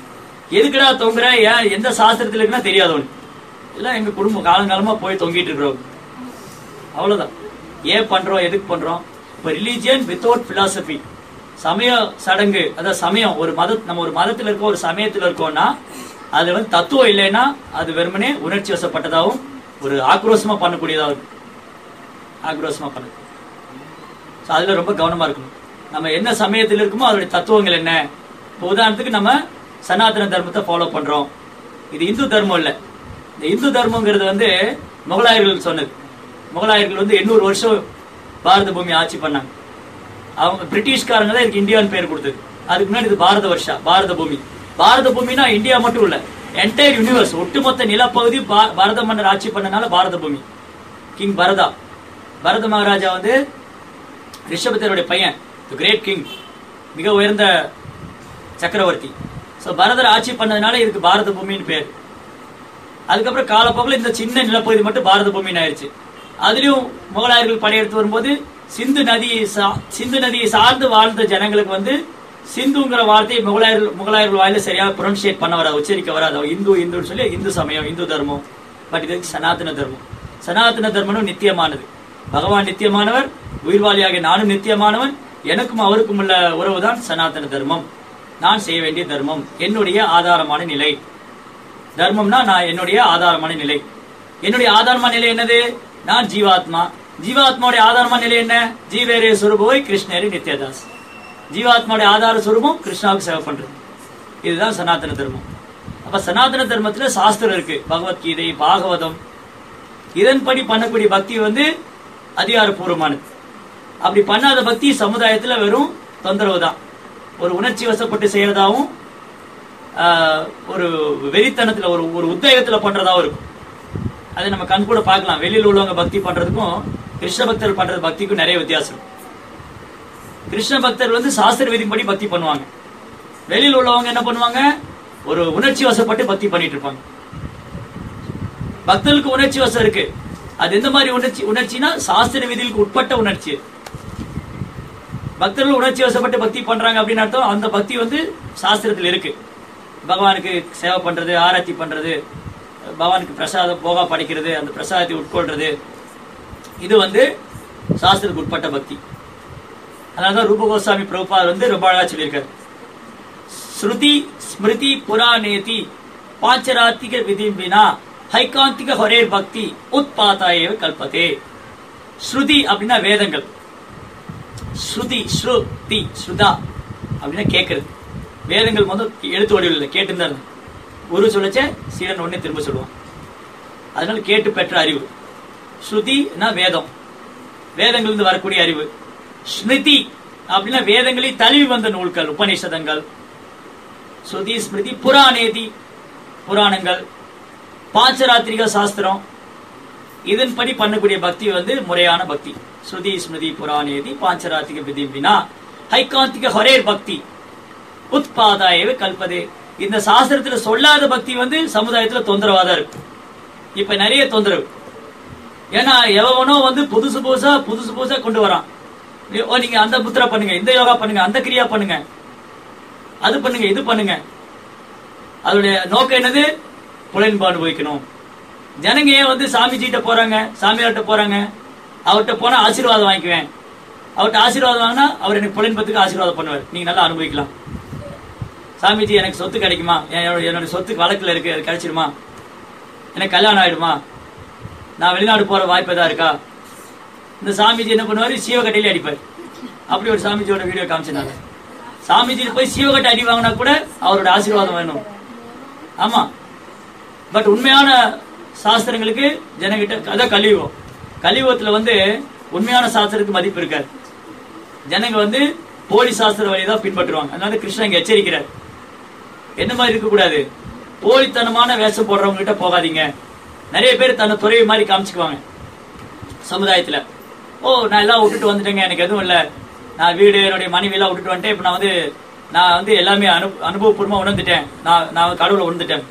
எதுக்குடா தொங்குற, ஏன் எந்த சாஸ்திரத்துல இருக்குன்னா தெரியாது ஒண்ணு. எல்லாம் எங்க குடும்பம் காலங்காலமா போய் தொங்கிட்டு இருக்கிறோம். அவ்வளவுதான். ஏன் பண்றோம், எதுக்கு பண்றோம்? இப்ப ரிலீஜியன் வித்தவுட் பிலாசபி, சமய சடங்கு, அதாவது சமயம், ஒரு மத நம்ம ஒரு மதத்துல இருக்கோம், ஒரு சமயத்துல இருக்கோம்னா அது வந்து தத்துவம் இல்லைன்னா அது வெறுமனே உணர்ச்சி வசப்பட்டதாகவும் ஒரு ஆக்ரோஷமா பண்ணக்கூடியதாகும். ஆக்ரோஷமா பண்ண அதுல ரொம்ப கவனமா இருக்கணும். நம்ம என்ன சமயத்தில் இருக்குமோ அதோடைய தத்துவங்கள் என்ன. இப்போ உதாரணத்துக்கு நம்ம சனாதன தர்மத்தை ஃபாலோ பண்றோம். இது இந்து தர்மம் இல்ல. இந்த இந்து தர்மங்கிறது வந்து முகலாயர்கள் சொன்னது. முகலாயர்கள் வந்து எண்ணூறு வருஷம் பாரத பூமி ஆட்சி பண்ணாங்க. அவங்க பிரிட்டிஷ்காரங்க தான் இதுக்கு இந்தியான்னு பேர் கொடுத்தது. அதுக்கு முன்னாடி இது பாரத வருஷா, பாரத பூமி. பாரத பூமினா இந்தியா மட்டும் இல்ல, என்டையர் யூனிவர்ஸ், ஒட்டுமொத்த நிலப்பகுதி பாரத மன்னர் ஆட்சி பண்ணனால பாரத பூமி. கிங் பரதா, பரத மகாராஜா வந்து ரிஷபதேவருடைய பையன், கிரேட் கிங், மிக உயர்ந்த சக்கரவர்த்தி. சோ பரதர் ஆட்சி பண்ணதுனால இதுக்கு பாரத பூமின்னு பேர். அதுக்கப்புறம் காலப்போக்கில் இந்த சின்ன நிலப்பகுதி மட்டும் பாரத பூமின்னு ஆயிடுச்சு. அதுலயும் முகலாயர்கள் படையெடுத்து வரும்போது சிந்து நதி சிந்து நதியை சார்ந்து வாழ்ந்த ஜனங்களுக்கு வந்து சிந்துங்கிற வார்த்தையை முகலாயர்கள் முகலாயர்கள் வாயில சரியாக ப்ரொனன்சியேட் பண்ண வராது, உச்சரிக்க வராது. இந்து இந்துன்னு சொல்லி இந்து சமயம், இந்து தர்மம். பட் இது சனாதன தர்மம். சனாதன தர்மம் நித்தியமானது. பகவான் நித்தியமானவர், உயிர்வாளியாக நானும் நித்தியமானவன். எனக்கும் அவருக்கும் உள்ள உறவுதான் சனாதன தர்மம். நான் செய்ய வேண்டிய தர்மம், என்னுடைய ஆதாரமான நிலை. தர்மம்னா நான் என்னுடைய ஆதாரமான நிலை. என்னுடைய ஆதாரமான நிலை என்னது? நான் ஜீவாத்மா. ஜீவாத்மாவுடைய ஆதாரமான நிலை என்ன? ஜீவேரே சுரூபோய் கிருஷ்ணரே நித்யதாஸ். ஜீவாத்மாவுடைய ஆதார சுரூபம் கிருஷ்ணாவுக்கு சேவை பண்றது. இதுதான் சனாதன தர்மம். அப்ப சனாதன தர்மத்துல சாஸ்திரம் இருக்கு, பகவத்கீதை, பாகவதம். இதன்படி பண்ணக்கூடிய பக்தி வந்து அதிகாரப்பூர்வமானது. அப்படி பண்ணாத பக்தி சமுதாயத்துல வெறும் தொந்தரவு தான். ஒரு உணர்ச்சி வசப்பட்டு செய்யறதாவும் ஒரு வெறித்தனத்துல ஒரு ஒரு உத்வேகத்துல பண்றதாவும் இருக்கும். அதை நம்ம கண் கூட பார்க்கலாம். வெளியில் உள்ளவங்க பக்தி பண்றதுக்கும் கிருஷ்ண பக்தர் பண்றது பக்திக்கும் நிறைய வித்தியாசம். கிருஷ்ண பக்தர் வந்து சாஸ்திர விதிப்படி பக்தி பண்ணுவாங்க. வெளியில் உள்ளவங்க என்ன பண்ணுவாங்க? ஒரு உணர்ச்சி வசப்பட்டு பக்தி பண்ணிட்டு இருப்பாங்க. பக்தர்களுக்கு உணர்ச்சி வசம் இருக்கு. அது எந்த மாதிரி உணர்ச்சி? உணர்ச்சினா சாஸ்திர விதிகளுக்கு உட்பட்ட உணர்ச்சி. பக்தர்கள் உணர்ச்சி வசப்பட்டு பக்தி பண்றாங்க அப்படின்னு அர்த்தம் அந்த பக்தி வந்து சாஸ்திரத்தில் இருக்கு. பகவானுக்கு சேவை பண்றது, ஆராய்ச்சி பண்றது, பகவானுக்கு பிரசாதம் போகா படைக்கிறது, அந்த பிரசாதத்தை உட்கொள்றது, இது வந்து சாஸ்திரத்துக்கு உட்பட்ட பக்தி. அதனாலதான் ரூப கோஸ்வாமி பிரபுபாதர் வந்து ரொம்ப அழகா சொல்லியிருக்காரு. ஸ்ருதி ஸ்மிருதி புராணேதி பாஞ்சராத்திக விதிம்பினா ஹைகாந்திக ஹொரேர் பக்தி உத்பாதாயேவ கல்பதே. ஸ்ருதி அப்படின்னா வேதங்கள். ஸ்ருதி ஸ்ருதி ஸ்ருதா அப்படின்னா கேட்கறது. வேதங்கள் வந்து எழுத்து வடிவில் இல்லை, கேட்டுதான் இருந்தது. குரு சொல்லச்ச சீடன் உடனே திரும்ப சொல்லுவான். அதனால கேட்டு பெற்ற அறிவு. ஸ்ருதினா வேதம், வேதங்கள் இருந்து வரக்கூடிய அறிவு. ஸ்மிருதி அப்படின்னா வேதங்களை தழுவி வந்த நூல்கள், உபநிஷதங்கள். ஸ்ருதி ஸ்மிருதி புராணேதி புராணங்கள். பாஞ்சராத்திரிக சாஸ்திரம். இதன்படி பண்ணக்கூடிய பக்தி வந்து முறையான பக்தி. ஸ்ருதி ஸ்மிருதி புராணேதி பாஞ்சராத்திக விதிம்பினா ஹைகாந்திக ஹொரேர் பக்தி உத்பாதாயவே கல்பதே. இந்த சாஸ்திரத்துல சொல்லாத பக்தி வந்து சமுதாயத்துல தொந்தரவாதான் இருக்கு. இப்ப நிறைய தொந்தரவு. ஏன்னா எவனோ வந்து புதுசு புதுசா புதுசு புதுசா கொண்டு வரான். நீங்க அந்த புத்திரா பண்ணுங்க, இந்த யோகா பண்ணுங்க, அந்த கிரியா பண்ணுங்க, அது பண்ணுங்க, இது பண்ணுங்க. அதோடைய நோக்கம் என்னது? புலன்பாடு வைக்கணும். ஜனங்க ஏன் வந்து சாமிஜிட்ட போறாங்க, சாமியார்ட்ட போறாங்க? அவர்கிட்ட போனா ஆசீர்வாதம் வாங்கிக்குவேன். அவர்கிட்ட ஆசீர்வாதம் வாங்கினா அவர் எனக்கு புலன்பத்துக்கு ஆசீர்வாதம் பண்ணுவார், நீங்க நல்லா அனுபவிக்கலாம். சாமிஜி எனக்கு சொத்து கிடைக்குமா, என்னோட சொத்துக்கு வழக்குல இருக்கு, அது கிடைச்சிருமா, எனக்கு கல்யாணம் ஆயிடுமா, நான் வெளிநாடு போற வாய்ப்பு ஏதா இருக்கா? இந்த சாமிஜி என்ன பண்ணுவாரு? சீவகட்டையில அடிப்பார். அப்படி ஒரு சாமிஜியோட வீடியோ காமிச்சிருந்தாங்க. சாமிஜி போய் சீவகட்டை அடி வாங்கினா கூட அவரோட ஆசீர்வாதம் வேணும். ஆமா, பட் உண்மையான சாஸ்திரங்களுக்கு ஜனகிட்ட, அதான் கலியுகம். கலியுகத்துல வந்து உண்மையான சாஸ்திரத்துக்கு மதிப்பு இருக்காது. ஜனங்க வந்து போலி சாஸ்திர வழிதான் பின்பற்றுவாங்க. அதனால கிருஷ்ணன் இங்க எச்சரிக்கிறார், என்ன மாதிரி இருக்க கூடாது, போலித்தனமான வேஷம் போடுறவங்க கிட்ட போகாதீங்க. நிறைய பேர் தன்னை துறையை மாதிரி காமிச்சுக்குவாங்க சமுதாயத்துல. ஓ, நான் எல்லாம் விட்டுட்டு வந்துட்டேங்க, எனக்கு எதுவும் இல்ல, நான் வீடு, என்னுடைய மனைவி எல்லாம் விட்டுட்டு வந்துட்டேன், இப்ப நான் வந்து நான் வந்து எல்லாமே அனு அனுபவபூர்வமா உணர்ந்துட்டேன், நான் நான் கடவுளை உணர்ந்துட்டேன்.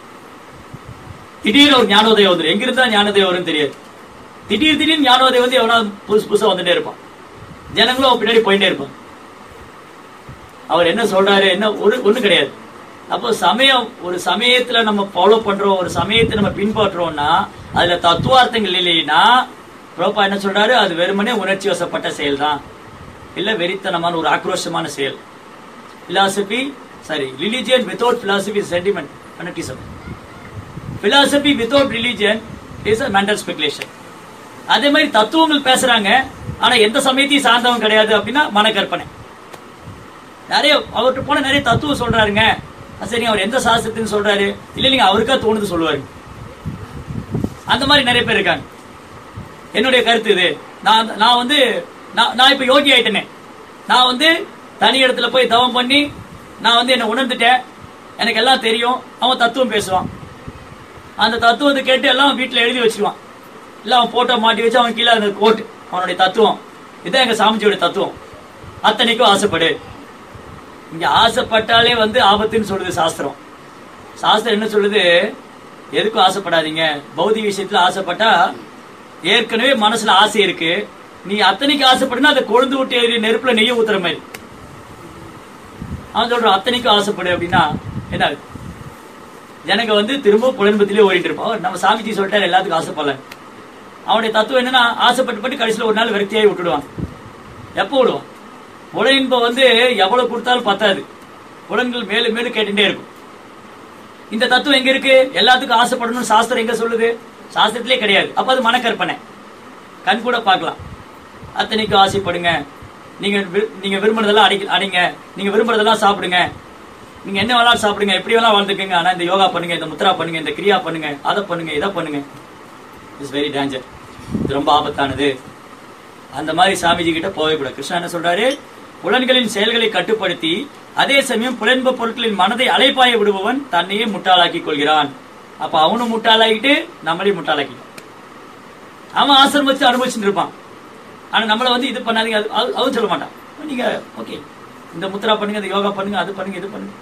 திடீர்னு ஒரு ஞானோதயம் வந்துடும். எங்க இருந்தா ஞானோதயம் வரும்னு தெரியாது. திடீர் திடீர்னு ஞானோதயம் வந்து எவனா புதுசு புதுசா வந்துட்டே இருப்பான். ஜனங்களும் பின்னாடி போயிட்டே இருப்பான். அவர் என்ன சொல்றாரு, என்ன ஒரு ஒண்ணு கிடையாது. அப்போ சமயம் ஒரு சமயத்துல நம்ம ஃபாலோ பண்றோம், ஒரு சமயத்தை நம்ம பின்பற்றோம்னா அதுல தத்துவார்த்தங்கள் இல்லைன்னா ப்ரோபா என்ன சொல்றாரு, அது வெறுமனே உணர்ச்சி வசப்பட்ட செயல் தான், இல்ல வெறித்தனமான ஒரு ஆக்ரோஷமான செயல். Philosophy sorry religion without philosophy sentiment fanaticism. Philosophy without religion is a mental speculation. அதே மாதிரி தத்துவங்கள் பேசுறாங்க, ஆனா எந்த சமயத்தையும் சார்ந்தவங்க கிடையாது அப்படின்னா மனக்கற்பனை. நிறைய அவர்கிட்ட போன நிறைய தத்துவம் சொல்றாருங்க, சரி அவர் எந்த சாஸ்திரத்தின்னு சொல்றாரு, இல்ல இல்லைங்க அவருக்கா தோணுது சொல்லுவாரு. அந்த மாதிரி நிறைய பேர் இருக்காங்க. என்னுடைய கருத்து இது, நான் நான் வந்து நான் இப்ப யோகி ஆயிட்டேனே, நான் வந்து தனி இடத்துல போய் தவம் பண்ணி நான் வந்து என்ன உணர்ந்துட்டேன், எனக்கு எல்லாம் தெரியும். அவன் தத்துவம் பேசுவான், அந்த தத்துவத்தை கேட்டு எல்லாம் வீட்டுல எழுதி வச்சிருவான், இல்ல அவன் போட்டோ மாட்டி வச்சு அவன் கீழே அந்த கோட் அவனுடைய தத்துவம், இதான் எங்க சாமிஜியோட தத்துவம், அத்தனைக்கும் ஆசைப்படு. இங்க ஆசைப்பட்டாலே வந்து ஆபத்துன்னு சொல்லுது சாஸ்திரம். சாஸ்திரம் என்ன சொல்லுது, எதுக்கும் ஆசைப்படாதீங்க. பௌதிக விஷயத்துல ஆசைப்பட்டா ஏற்கனவே மனசுல ஆசை இருக்கு, நீ அத்தனைக்கு ஆசைப்படுனா அதை கொழுந்து விட்டு ஏறி நெருப்புல நெய்ய ஊத்துற மாதிரி. அவன் சொல்றான் அத்தனைக்கும் ஆசைப்படு அப்படின்னா என்ன, ஜனங்க வந்து திரும்ப புலன்பத்திலே ஓடிட்டு இருப்பான். நம்ம சாமிஜி சொல்லிட்டாரு எல்லாத்துக்கும் ஆசைப்படல. அவனுடைய தத்துவம் என்னன்னா, ஆசைப்பட்டு பட்டு கடைசியில் ஒரு நாள் விரக்தியாகி விட்டுடுவான். எப்போ விடுவான், புல இன்பம் வந்து எவ்வளவு கொடுத்தாலும் பத்தாது, புலன்கள் மேலும் மேலும் கேட்டுட்டே இருக்கும். இந்த தத்துவம் எங்க இருக்கு, எல்லாத்துக்கும் ஆசைப்படணும் சாஸ்திரம் எங்க சொல்லுது, சாஸ்திரத்திலே கிடையாது. அப்ப அது மனக்கற்பனை, கண் கூட பார்க்கலாம். அத்தனைக்கும் ஆசைப்படுங்க, நீங்க நீங்க விரும்புறதெல்லாம் அடி அடிங்க, நீங்க விரும்புறதெல்லாம் சாப்பிடுங்க, நீங்க என்ன வேணாலும் சாப்பிடுங்க, எப்படி வேணாலும் வாழ்ந்துக்குங்க, ஆனா இந்த யோகா பண்ணுங்க, இந்த முத்ரா பண்ணுங்க, இந்த கிரியா பண்ணுங்க, அதை பண்ணுங்க, இதை பண்ணுங்க. இட்ஸ் வெரி டேஞ்சர், இது ரொம்ப ஆபத்தானது. அந்த மாதிரி சாமிஜி கிட்ட போகவே கூடாது. கிருஷ்ணா என்ன சொல்றாரு, புலன்களின் செயல்களை கட்டுப்படுத்தி அதே சமயம் புலன்ப பொருட்களின் மனதை அலைப்பாய விடுபவன் தன்னையே முட்டாளாக்கி கொள்கிறான். அப்ப அவனும் முட்டாளாக்கிட்டு நம்மளையும் முட்டாளாக்கிட்டான். அவன் ஆசிரமம் வச்சு அனுபவிச்சுட்டு இருப்பான், ஆனா நம்மள வந்து இது பண்ணாதீங்க அவன் சொல்ல மாட்டான். நீங்க ஓகே இந்த முத்ரா பண்ணுங்க, இந்த யோகா பண்ணுங்க, அது பண்ணுங்க, இது பண்ணுங்க,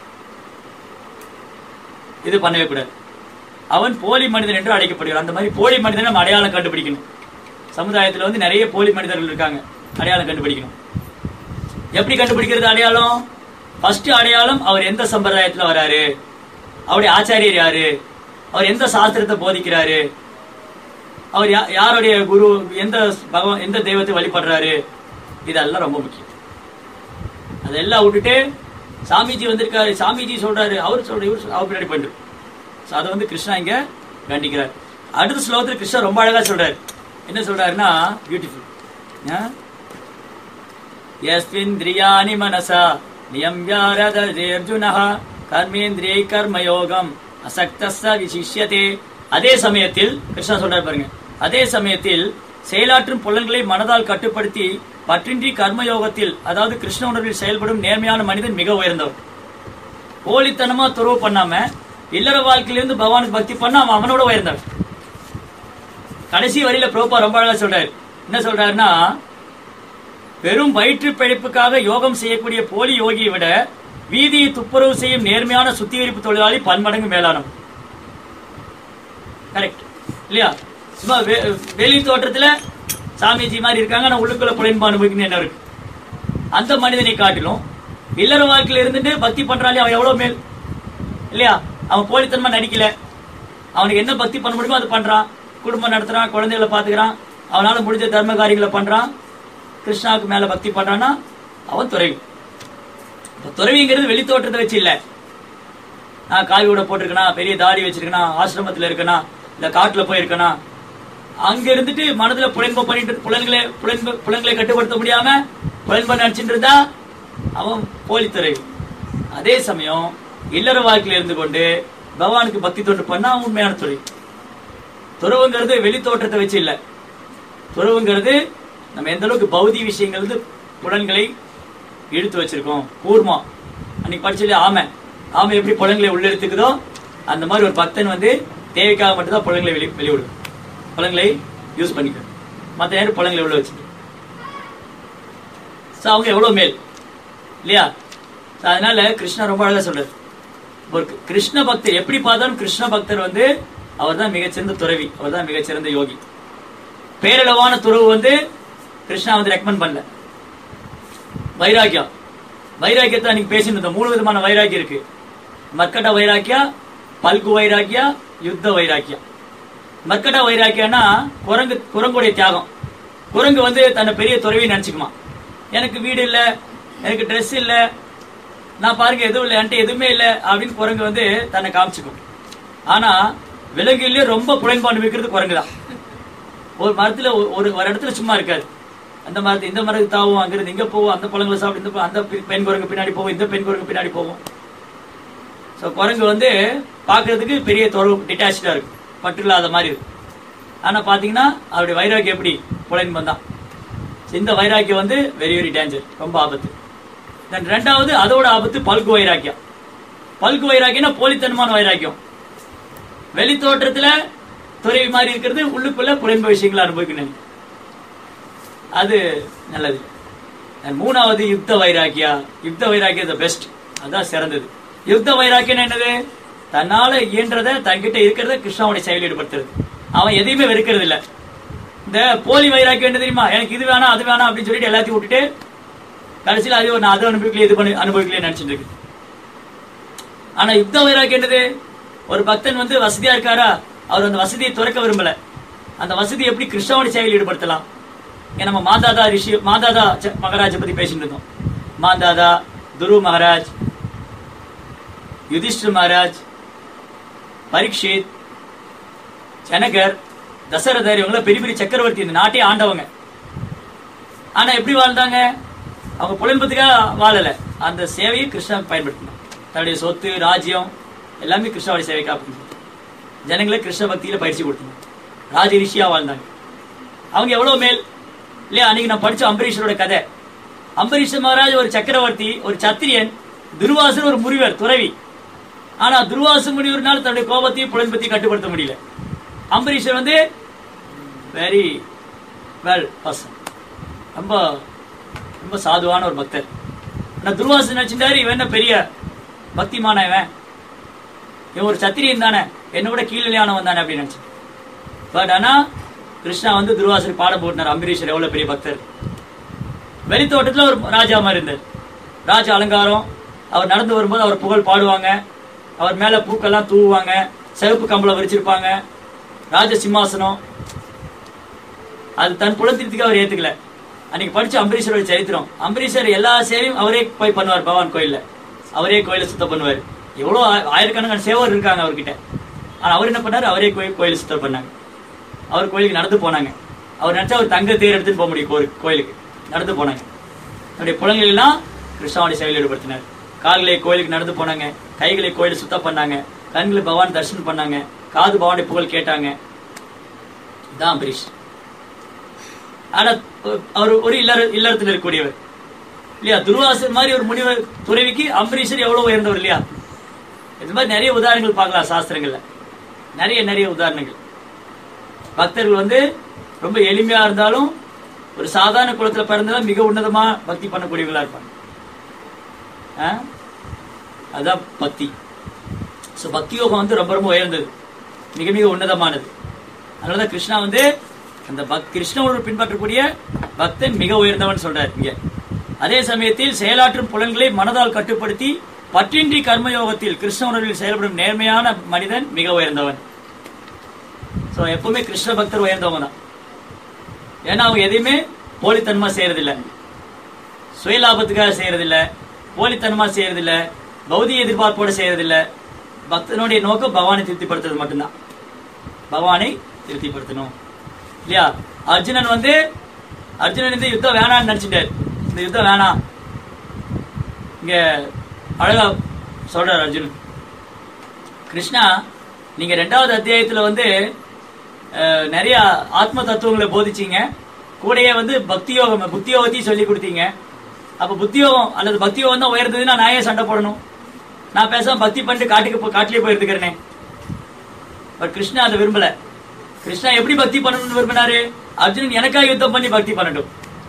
இது பண்ணவே கூடாது. அவன் போலி மனிதன் என்று அழைக்கப்படுகிறான். அந்த மாதிரி போலி மனிதனை நம்ம அடையாளம் கண்டுபிடிக்கணும். சமுதாயத்தில் வந்து நிறைய போலி மனிதர்கள் இருக்காங்க, அடையாளம் கண்டுபிடிக்கணும். எப்படி கண்டுபிடிக்கிறது அடையாளம்? ஃபர்ஸ்ட் அடையாளம், அவர் எந்த சம்பிரதாயத்துல வராரு, அவருடைய ஆச்சாரியர் யாரு, அவர் எந்த சாஸ்திரத்தை போதிக்கிறாரு, அவர் யாருடைய குரு, எந்த பகவான் எந்த தெய்வத்தை வழிபடுறாரு, இதெல்லாம் ரொம்ப முக்கியம். அதெல்லாம் விட்டுட்டு சாமிஜி வந்திருக்காரு, சாமிஜி சொல்றாரு, அவர் சொல்ற இவர் அவர் பின்னாடி பண்றாரு. அதை வந்து கிருஷ்ணா இங்க கண்டிக்கிறார். அடுத்த ஸ்லோகத்தில் கிருஷ்ணா ரொம்ப அழகா சொல்றாரு. என்ன சொல்றாருன்னா பியூட்டிஃபுல், யஸ்விந்திரியாணி மனசா நியம்யாரதர்ஜுனஹ கர்மேந்திரியை கர்மயோகம் அசக்தஸ்ஸ விசிஷ்யதே. அதே சமயத்தில் கிருஷ்ணா சொல்றாரு பாருங்க, அதே சமயத்தில் செயலாற்றும் புலன்களை மனதால் கட்டுப்படுத்தி பற்றின்றி கர்மயோகத்தில், அதாவது கிருஷ்ண உணர்வில் செயல்படும் நேர்மையான மனிதன் மிக உயர்ந்தவர். போலித்தனமா துறவு பண்ணாம இல்லற வாழ்க்கையிலிருந்து பகவானுக்கு பக்தி பண்ண அவன் அவனோட உயர்ந்தவன். கடைசி வரியில பிரபுபா ரொம்ப அழகா சொல்றாரு. என்ன சொல்றாருன்னா, வெறும் வயிற்று பிழைப்புக்காக யோகம் செய்யக்கூடிய போலி யோகியை விட வீதியை துப்புரவு செய்யும் நேர்மையான சுத்திகரிப்பு தொழிலாளி பன்மடங்கு மேலானவன். கரெக்ட் இல்லையா? சும்மா வெளி தோற்றத்துல சாமிஜி மாதிரி இருக்காங்க, நான் உள்ளுக்குள்ள புலன்பு அனுபவிக்கணும் என்ன இருக்கு. அந்த மனிதனை காட்டிலும் இல்லற வாழ்க்கையில இருந்துட்டு பக்தி பண்றாலே அவன் எவ்வளவு மேல் இல்லையா? அவன் போலித்தனமா நடிக்கல, அவனுக்கு என்ன பக்தி பண்ண முடியுமோ அது பண்றான், குடும்பம் நடத்துறான், குழந்தைகளை பாத்துக்கிறான், அவனால முடிஞ்ச தர்ம காரியங்களை பண்றான், கிருஷ்ணாவுக்கு மேல பக்தி பண்றான்னா அவன் துறவி. துறவிங்கிறது வெளி தோற்றத்தை வச்சு இல்ல, நான் காவி கூட போட்டிருக்கனா, பெரிய தாடி வச்சிருக்கனா, ஆசிரமத்துல இருக்கனா, இல்ல காட்டுல போயிருக்கனா, அங்க இருந்துட்டு மனதுல புலன்ப பண்ணிட்டு புலன்களை புலன்ப புலன்களை கட்டுப்படுத்த முடியாம புலன்ப நினைச்சிட்டு இருந்தா அவன் போலி துறவி. அதே சமயம் இல்லற வாழ்க்கையில இருந்து கொண்டு பகவானுக்கு பக்தி தொண்டு பண்ணா அவன் உண்மையான துறவி. துறவுங்கிறது வெளி தோற்றத்தை வச்சு இல்ல, துறவுங்கிறது நம்ம எந்த அளவுக்கு பௌதிக விஷயங்கள் வந்து புலன்களை இழுத்து வச்சிருக்கோம். கூர்மா அன்னைக்கு படிச்சது ஆமை, ஆமை எப்படி புலன்களை உள்ள எடுத்துக்குதோ அந்த மாதிரி ஒரு பக்தன் வந்து தேவைக்காக மட்டும்தான் புலன்களை வெளி வெளிவிடும், புலன்களை யூஸ் பண்ணிக்க, மற்ற நேரம் புலன்களை உள்ள வச்சுட்டு அவங்க எவ்வளவு மேல் இல்லையா? அதனால கிருஷ்ணா ரொம்ப அழகா சொல்றாரு. ஒரு கிருஷ்ண பக்தர் எப்படி பார்த்தாலும் கிருஷ்ண பக்தர் வந்து அவர் தான் மிகச்சிறந்த துறவி, அவர் தான் மிகச்சிறந்த யோகி. பேரளவான துறவு வந்து கிருஷ்ணா வந்து ரெக்கமெண்ட் பண்ணல. வைராக்கியம், வைராக்கியத்தை அன்னைக்கு பேசிட்டு மூணு விதமான வைராக்கியம் இருக்கு. மர்க்கட வைராக்கியா, பல்கு வைராக்கியா, யுத்த வைராக்கியா. மர்க்கட வைராக்கியன்னா குரங்கு குரங்குடைய தியாகம். குரங்கு வந்து தன்னை பெரிய துறவி நினைச்சுக்குமா. எனக்கு வீடு இல்ல, எனக்கு ட்ரெஸ் இல்ல, நான் பாருங்க எதுவும் இல்லை, என்கிட்ட எதுவுமே இல்லை அப்படின்னு குரங்கு வந்து தன்னை காமிச்சுக்கும். ஆனா விலங்குலயே ரொம்ப புலன்பாண்டு வைக்கிறது குரங்கு தான். ஒரு மரத்துல ஒரு ஒரு இடத்துல சும்மா இருக்காது. அந்த மரத்து இந்த மரத்துக்கு தாவும், அங்கிருந்து இங்க போவோம், அந்த பழங்களை சாப்பிட்டு இந்த அந்த பெண் குரங்கு பின்னாடி போவோம், இந்த பெண் குரங்கு பின்னாடி போவோம். ஸோ குரங்கு வந்து பாக்குறதுக்கு பெரிய தொழில் டிட்டாச்சா இருக்கு, பற்று இல்லாத மாதிரி இருக்கு. ஆனா பாத்தீங்கன்னா அவருடைய வைராக்கியம் எப்படி புலன்பம் தான். இந்த வைராக்கியம் வந்து வெரி வெரி டேஞ்சர், ரொம்ப ஆபத்து. ரெண்டாவது அதோட ஆபத்து பல்கு வைராக்கியம். பல்கு வைராக்கியம் போலித்தனமான வைராக்கியம். வெளி தோற்றத்துல துறவி மாதிரி இருக்கிறது, உள்ளுக்குள்ள புலன்ப விஷயங்களை அனுபவிக்கணும், அது நல்லது. மூணாவது யுத்த வைராக்கியா. யுத்த வைராக்கியம் பெஸ்ட், அதான் சிறந்தது. யுத்த வைராக்கியம் என்னது? தன்னால இயன்றத தன்கிட்ட இருக்கிறத கிருஷ்ணாவுடைய செயல் ஈடுபடுத்துறது. அவன் எதையுமே வெறுக்கிறது இல்ல. இந்த போலி வைராக்கியம் என்ன தெரியுமா? எனக்கு இது வேணாம் அது வேணாம் அப்படின்னு சொல்லிட்டு எல்லாத்தையும் விட்டுட்டு கடைசியில் அது நான் அதை அனுபவிக்கல இது பண்ணி அனுபவிக்கல நினைச்சிட்டு இருக்கு. ஆனா யுத்த வைராக்கியம் என்னது? ஒரு பக்தன் வந்து வசதியா இருக்காரா, அவர் அந்த வசதியை துறக்க விரும்பல. அந்த வசதி எப்படி கிருஷ்ணாவுடைய செயல் ஈடுபடுத்தலாம்? நம்ம மாதாதா ரிஷி மாதாதா மகாராஜை பத்தி பேசிட்டு இருந்தோம். மாதாதா, துரு மகாராஜ், யுதிஷ்டர் மகாராஜ், பரீட்சித், ஜனகர், தசரதர், இவங்கள பெரிய பெரிய சக்கரவர்த்தி, இந்த நாட்டே ஆண்டவங்க. ஆனா எப்படி வாழ்ந்தாங்க? அவங்க புலன்பத்துக்காக வாழல, அந்த சேவையை கிருஷ்ணா பயன்படுத்தணும். தன்னுடைய சொத்து ராஜ்யம் எல்லாமே கிருஷ்ணாவுடைய சேவைக்காக ஜனங்களை கிருஷ்ண பக்தியில பயிற்சி கொடுத்தாங்க. ராஜ ரிஷியா வாழ்ந்தாங்க. அவங்க எவ்வளவு மேல் இல்லையா? அன்னைக்கு நான் படிச்ச அம்பரீஷரோட கதை. அம்பரீஷ மகாராஜ் ஒரு சக்கரவர்த்தி, ஒரு சத்திரியன். துர்வாசன் ஒரு முனிவர், துறவி. ஆனா துர்வாச முனிவர்னால தன்னுடைய கோபத்தையும் புலன்பத்தையும் கட்டுப்படுத்த முடியல. அம்பரீஷர் வந்து வெரி வெல் பர்சன், ரொம்ப ரொம்ப சாதுவான ஒரு பக்தர். ஆனா துர்வாசன் நினைச்சிட்டாரு இவன் என்ன பெரிய பக்திமான இவன், இவன் ஒரு சத்திரியன் தானே, என்னோட கீழ்நிலையானவன் தானே அப்படின்னு நினைச்சு. பட் ஆனா கிருஷ்ணா வந்து துர்வாசர் பாடம் போட்டினார், அம்பரீஷர் எவ்வளவு பெரிய பக்தர். வெளித்தோட்டத்துல ஒரு ராஜா மாதிரி இருந்தார். ராஜ அலங்காரம், அவர் நடந்து வரும்போது அவர் புகழ் பாடுவாங்க, அவர் மேல பூக்கெல்லாம் தூவுவாங்க, சிவப்பு கம்பளம் விரிச்சிருப்பாங்க, ராஜ சிம்மாசனம். அது தன் புலத்திற்கு அவர் ஏத்துக்கல. அன்னைக்கு படிச்ச அம்பரீஷரோட சரித்திரம். அம்பரீஷர் எல்லா சேவையும் அவரே போய் பண்ணுவார். பகவான் கோயில்ல அவரே கோயில சுத்தம் பண்ணுவார். எவ்வளவு ஆயிரக்கணக்கான சேவர் இருக்காங்க அவர்கிட்ட. ஆனா அவர் என்ன பண்ணாரு? அவரே கோயில் கோயில சுத்தம் பண்ணாங்க. அவர் கோயிலுக்கு நடந்து போனாங்க. அவர் நினைச்சா அவர் தங்க தேர் எடுத்துட்டு போக முடியும் கோயிலுக்கு, நடந்து போனாங்க. அவருடைய புலங்கள் எல்லாம் கிருஷ்ணாவுடைய சேவையில் ஈடுபடுத்தினார். கால்களை கோயிலுக்கு நடந்து போனாங்க, கைகளை கோயில சுத்தம் பண்ணாங்க, கண்களை பகவான் தரிசனம் பண்ணாங்க, காது பகவானுடைய புகழ் கேட்டாங்க. இதான் அம்பரீஷ். ஆனா அவர் ஒரு இல்லற இல்லறத்தில் இருக்கக்கூடியவர் இல்லையா? துர்வாசர் மாதிரி ஒரு முனிவர் துறவிக்கு அம்பரீஷர் எவ்வளவு உயர்ந்தவர் இல்லையா? இது மாதிரி நிறைய உதாரணங்கள் பார்க்கலாம் சாஸ்திரங்கள்ல, நிறைய நிறைய உதாரணங்கள். பக்தர்கள் வந்து ரொம்ப எளிமையா இருந்தாலும் ஒரு சாதாரண குலத்துல பிறந்ததான் மிக உன்னதமா பக்தி பண்ணக்கூடியவங்களா இருப்பாங்க. அதுதான் பக்தி. பக்தி யோகம் வந்து ரொம்ப ரொம்ப உயர்ந்தது, மிக மிக உன்னதமானது. அதனாலதான் கிருஷ்ணா வந்து அந்த கிருஷ்ணனோடு பின்பற்றக்கூடிய பக்தன் மிக உயர்ந்தவன் சொல்றாரு இங்க. அதே சமயத்தில் செயலாற்றும் புலன்களை மனதால் கட்டுப்படுத்தி பற்றின்றி கர்மயோகத்தில் கிருஷ்ண உணர்வில் செயல்படும் நேர்மையான மனிதன் மிக உயர்ந்தவன். சோ எப்பவுமே கிருஷ்ண பக்தர் உயர்ந்தவங்க தான். ஏன்னா அவங்க எதையுமே போலித்தனமா செய்யறதில்ல, சுயலாபத்துக்காக செய்யறதில்ல, போலித்தனமா செய்யறதில்ல, பௌதிக எதிர்பார்ப்போட செய்யறதில்ல. பக்தனுடைய நோக்கம் பகவானை திருப்திப்படுத்துறது மட்டும்தான். பகவானை திருப்திப்படுத்தணும் இல்லையா? அர்ஜுனன் வந்து அர்ஜுனன் இந்த யுத்தம் வேணான்னு நினைச்சிட்டாரு. இந்த யுத்தம் வேணாம். இங்க அழகா சொல்றார் அர்ஜுனன். கிருஷ்ணா நீங்க ரெண்டாவது அத்தியாயத்துல வந்து நிறைய ஆத்ம தத்துவங்களை போதிச்சீங்க, கூடயே வந்து பக்தி யோகம் புத்தி யோகத்தையும் சொல்லி கொடுத்தீங்க. அப்ப புத்தி யோகம் அல்லது பக்தி யோகம் தான் உயர்ந்ததுன்னா நான் ஏன் சண்டை போடணும்? நான் பேசாம பக்தி பண்ணிட்டு காட்டுக்கு காட்டிலே போய் இருந்துக்கிறேனே. பட் கிருஷ்ணா அதை விரும்பல. கிருஷ்ணா எப்படி பக்தி பண்ணணும்னு விரும்பினாரு? அர்ஜுனன் எனக்காக யுத்தம் பண்ணி பக்தி பண்ணட்டும்.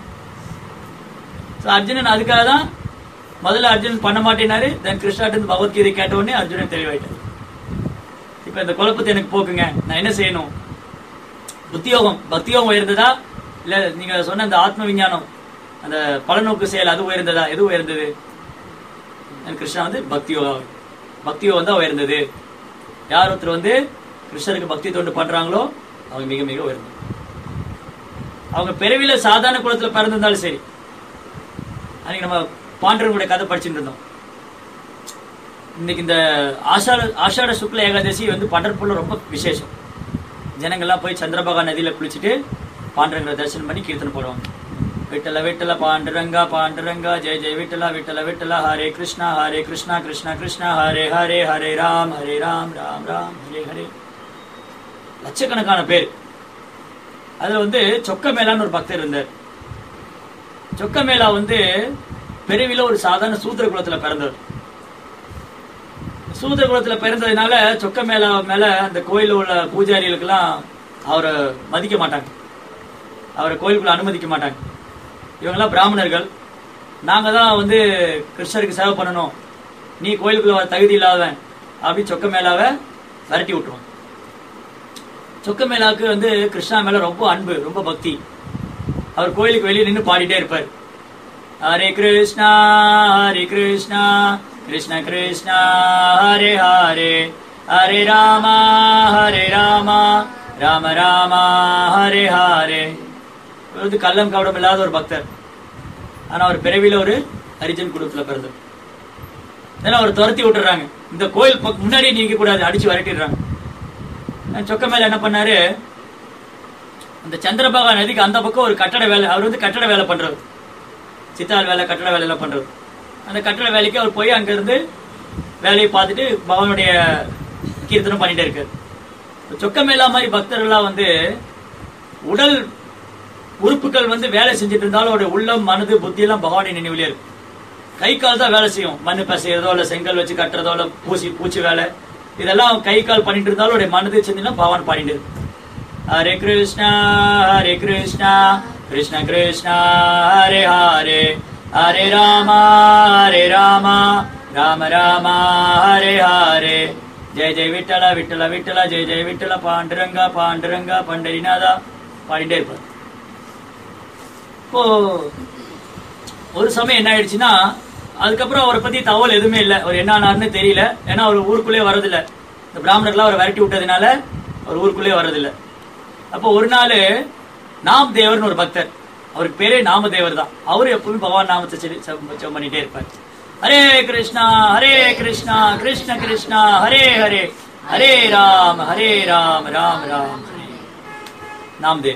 அர்ஜுனன் அதுக்காக தான் முதல்ல அர்ஜுனன் பண்ண மாட்டேனாரு. தென் கிருஷ்ணாட்டு பகவத்கீதை கேட்ட உடனே அர்ஜுனன் தெளிவாயிட்டார். இப்ப இந்த குழப்பத்தை எனக்கு போக்குங்க, நான் என்ன செய்யணும்? புத்தியோகம் பக்தியோகம் உயர்ந்ததா இல்ல நீங்க சொன்ன அந்த ஆத்ம விஞ்ஞானம் அந்த பலநோக்கு செயல் அது உயர்ந்ததா? எது உயர்ந்தது? கிருஷ்ணா வந்து பக்தி யோகா பக்தியோ வந்து உயர்ந்தது. யார் ஒருத்தர் வந்து கிருஷ்ணருக்கு பக்தி தொண்டு பண்றாங்களோ அவங்க மிக மிக உயர்ந்தது. அவங்க பிறவில சாதாரண குலத்துல பிறந்திருந்தாலும் சரி. அன்னைக்கு நம்ம பாண்டவர்களுடைய கதை படிச்சுட்டு இருந்தோம். இன்னைக்கு இந்த ஆஷாட ஆஷாட சுக்ல ஏகாதசி வந்து பண்டர்பூர்ல ரொம்ப விசேஷம். ஜனங்கள்லாம் போய் சந்திரபாகா நதியில குளிச்சுட்டு பாண்டவங்களை தரிசனம் பண்ணி கீர்த்தனை போடுவாங்க. விட்டல விட்டல பாண்டுரங்கா பாண்டுரங்கா ஜெய ஜெய விட்டலா விட்டல விட்டலா ஹரே கிருஷ்ணா ஹரே கிருஷ்ணா கிருஷ்ணா கிருஷ்ணா ஹரே ஹரே ஹரே ராம் ஹரே ராம் ராம் ராம் ஹரே ஹரே. லட்சக்கணக்கான பேர். அதுல வந்து சொக்க மேலான்னு ஒரு பக்தர் இருந்தார். சொக்க மேலா வந்து பிறவில ஒரு சாதாரண சூத்திர குலத்துல பிறந்தவர். சூத்திர குலத்துல பிறந்ததுனால சொக்க மேலா மேல அந்த கோயில உள்ள பூஜாரிகளுக்கு எல்லாம் அவரை மதிக்க மாட்டாங்க, அவரை கோயிலுக்குள்ள அனுமதிக்க மாட்டாங்க. இவங்கெல்லாம் பிராமணர்கள், நாங்க தான் வந்து கிருஷ்ணருக்கு சேவை பண்ணணும், நீ கோயிலுக்குள்ள வர தகுதி இல்லாதவன் அப்படி சொக்க மேலாவை விரட்டி விட்டுருவோம். சொக்க மேலாவுக்கு வந்து கிருஷ்ணா மேல ரொம்ப அன்பு, ரொம்ப பக்தி. அவர் கோயிலுக்கு வெளியே நின்று பாடிட்டே இருப்பார். ஹரே கிருஷ்ணா ஹரே கிருஷ்ணா கிருஷ்ண கிருஷ்ணா ஹரே ஹரே ஹரே ராமா ஹரே ராமா ராம ராமா ஹரே ஹரே. வந்து கள்ளம் கவடம் இல்லாத ஒரு பக்தர். ஆனா அவர் பிறவில ஒரு ஹரிஜன் குடும்பத்துல பிறந்தவர். ஏன்னா அவர் துரத்தி விட்டுறாங்க, இந்த கோயில் முன்னாடியே நீங்க கூடாது, அடிச்சு விரட்டிடுறாங்க. சொக்க மேல என்ன பண்ணாரு, அந்த சந்திரபாகா நதிக்கு அந்த பக்கம் ஒரு கட்டட வேலை, அவர் வந்து கட்டட வேலை பண்றவர், சித்தாள் வேலை கட்டட வேலை எல்லாம் பண்றவர். அந்த கட்டட வேலைக்கு அவர் போய் அங்க இருந்து வேலையை பார்த்துட்டு பகவானுடைய கீர்த்தனம் பண்ணிட்டே இருக்காரு. சொக்க மேலா மாதிரி பக்தர்கள்லாம் வந்து உடல் உறுப்புகள் வந்து வேலை செஞ்சுட்டு இருந்தாலும் அவருடைய உள்ளம் மனது புத்தி எல்லாம் பகவானின் நினைவுலயே இருக்கு. கை கால் தான் வேலை செய்யும், மண்ணு பசையறதோ இல்ல செங்கல் வச்சு கட்டுறதோ இல்ல பூசி பூச்சி வேலை, இதெல்லாம் கை கால் பண்ணிட்டு இருந்தாலும் அவருடைய மனது செஞ்சுன்னா பகவான் பாடிட்டு இருக்கு. ஹரே கிருஷ்ணா ஹரே கிருஷ்ணா கிருஷ்ண கிருஷ்ணா ஹரே ஹரே ஹரே ராமா ஹரே ராமா ராம ராமா ஹரே ஹரே. ஜெய ஜெய விட்டலா விட்டலா விட்டலா ஜெய ஜெய விட்டலா பாண்டுரங்கா பாண்டுரங்கா பண்டரிநாதா பாடிட்டே இருப்பார். இப்போ ஒரு சமயம் என்ன ஆயிடுச்சுன்னா, அதுக்கப்புறம் அவரை பத்தி தகவல் எதுவுமே இல்லை, அவர் என்ன ஆனார்னு தெரியல. ஏன்னா அவர் ஊருக்குள்ளே வரதில்லை, இந்த பிராமணர்கள்லாம் அவரை விரட்டி விட்டதுனால அவர் ஊருக்குள்ளே வரதில்லை. அப்போ ஒரு நாள் நாமதேவர்னு ஒரு பக்தர், அவருக்கு பேரே நாமதேவர் தான், அவரு எப்பவுமே பகவான் நாமத்தை ஜெபம் பண்ணிட்டே இருப்பார். ஹரே கிருஷ்ணா ஹரே கிருஷ்ணா கிருஷ்ண கிருஷ்ணா ஹரே ஹரே ஹரே ராம் ஹரே ராம் ராம் ராம் ஹரே. நாமதேவ்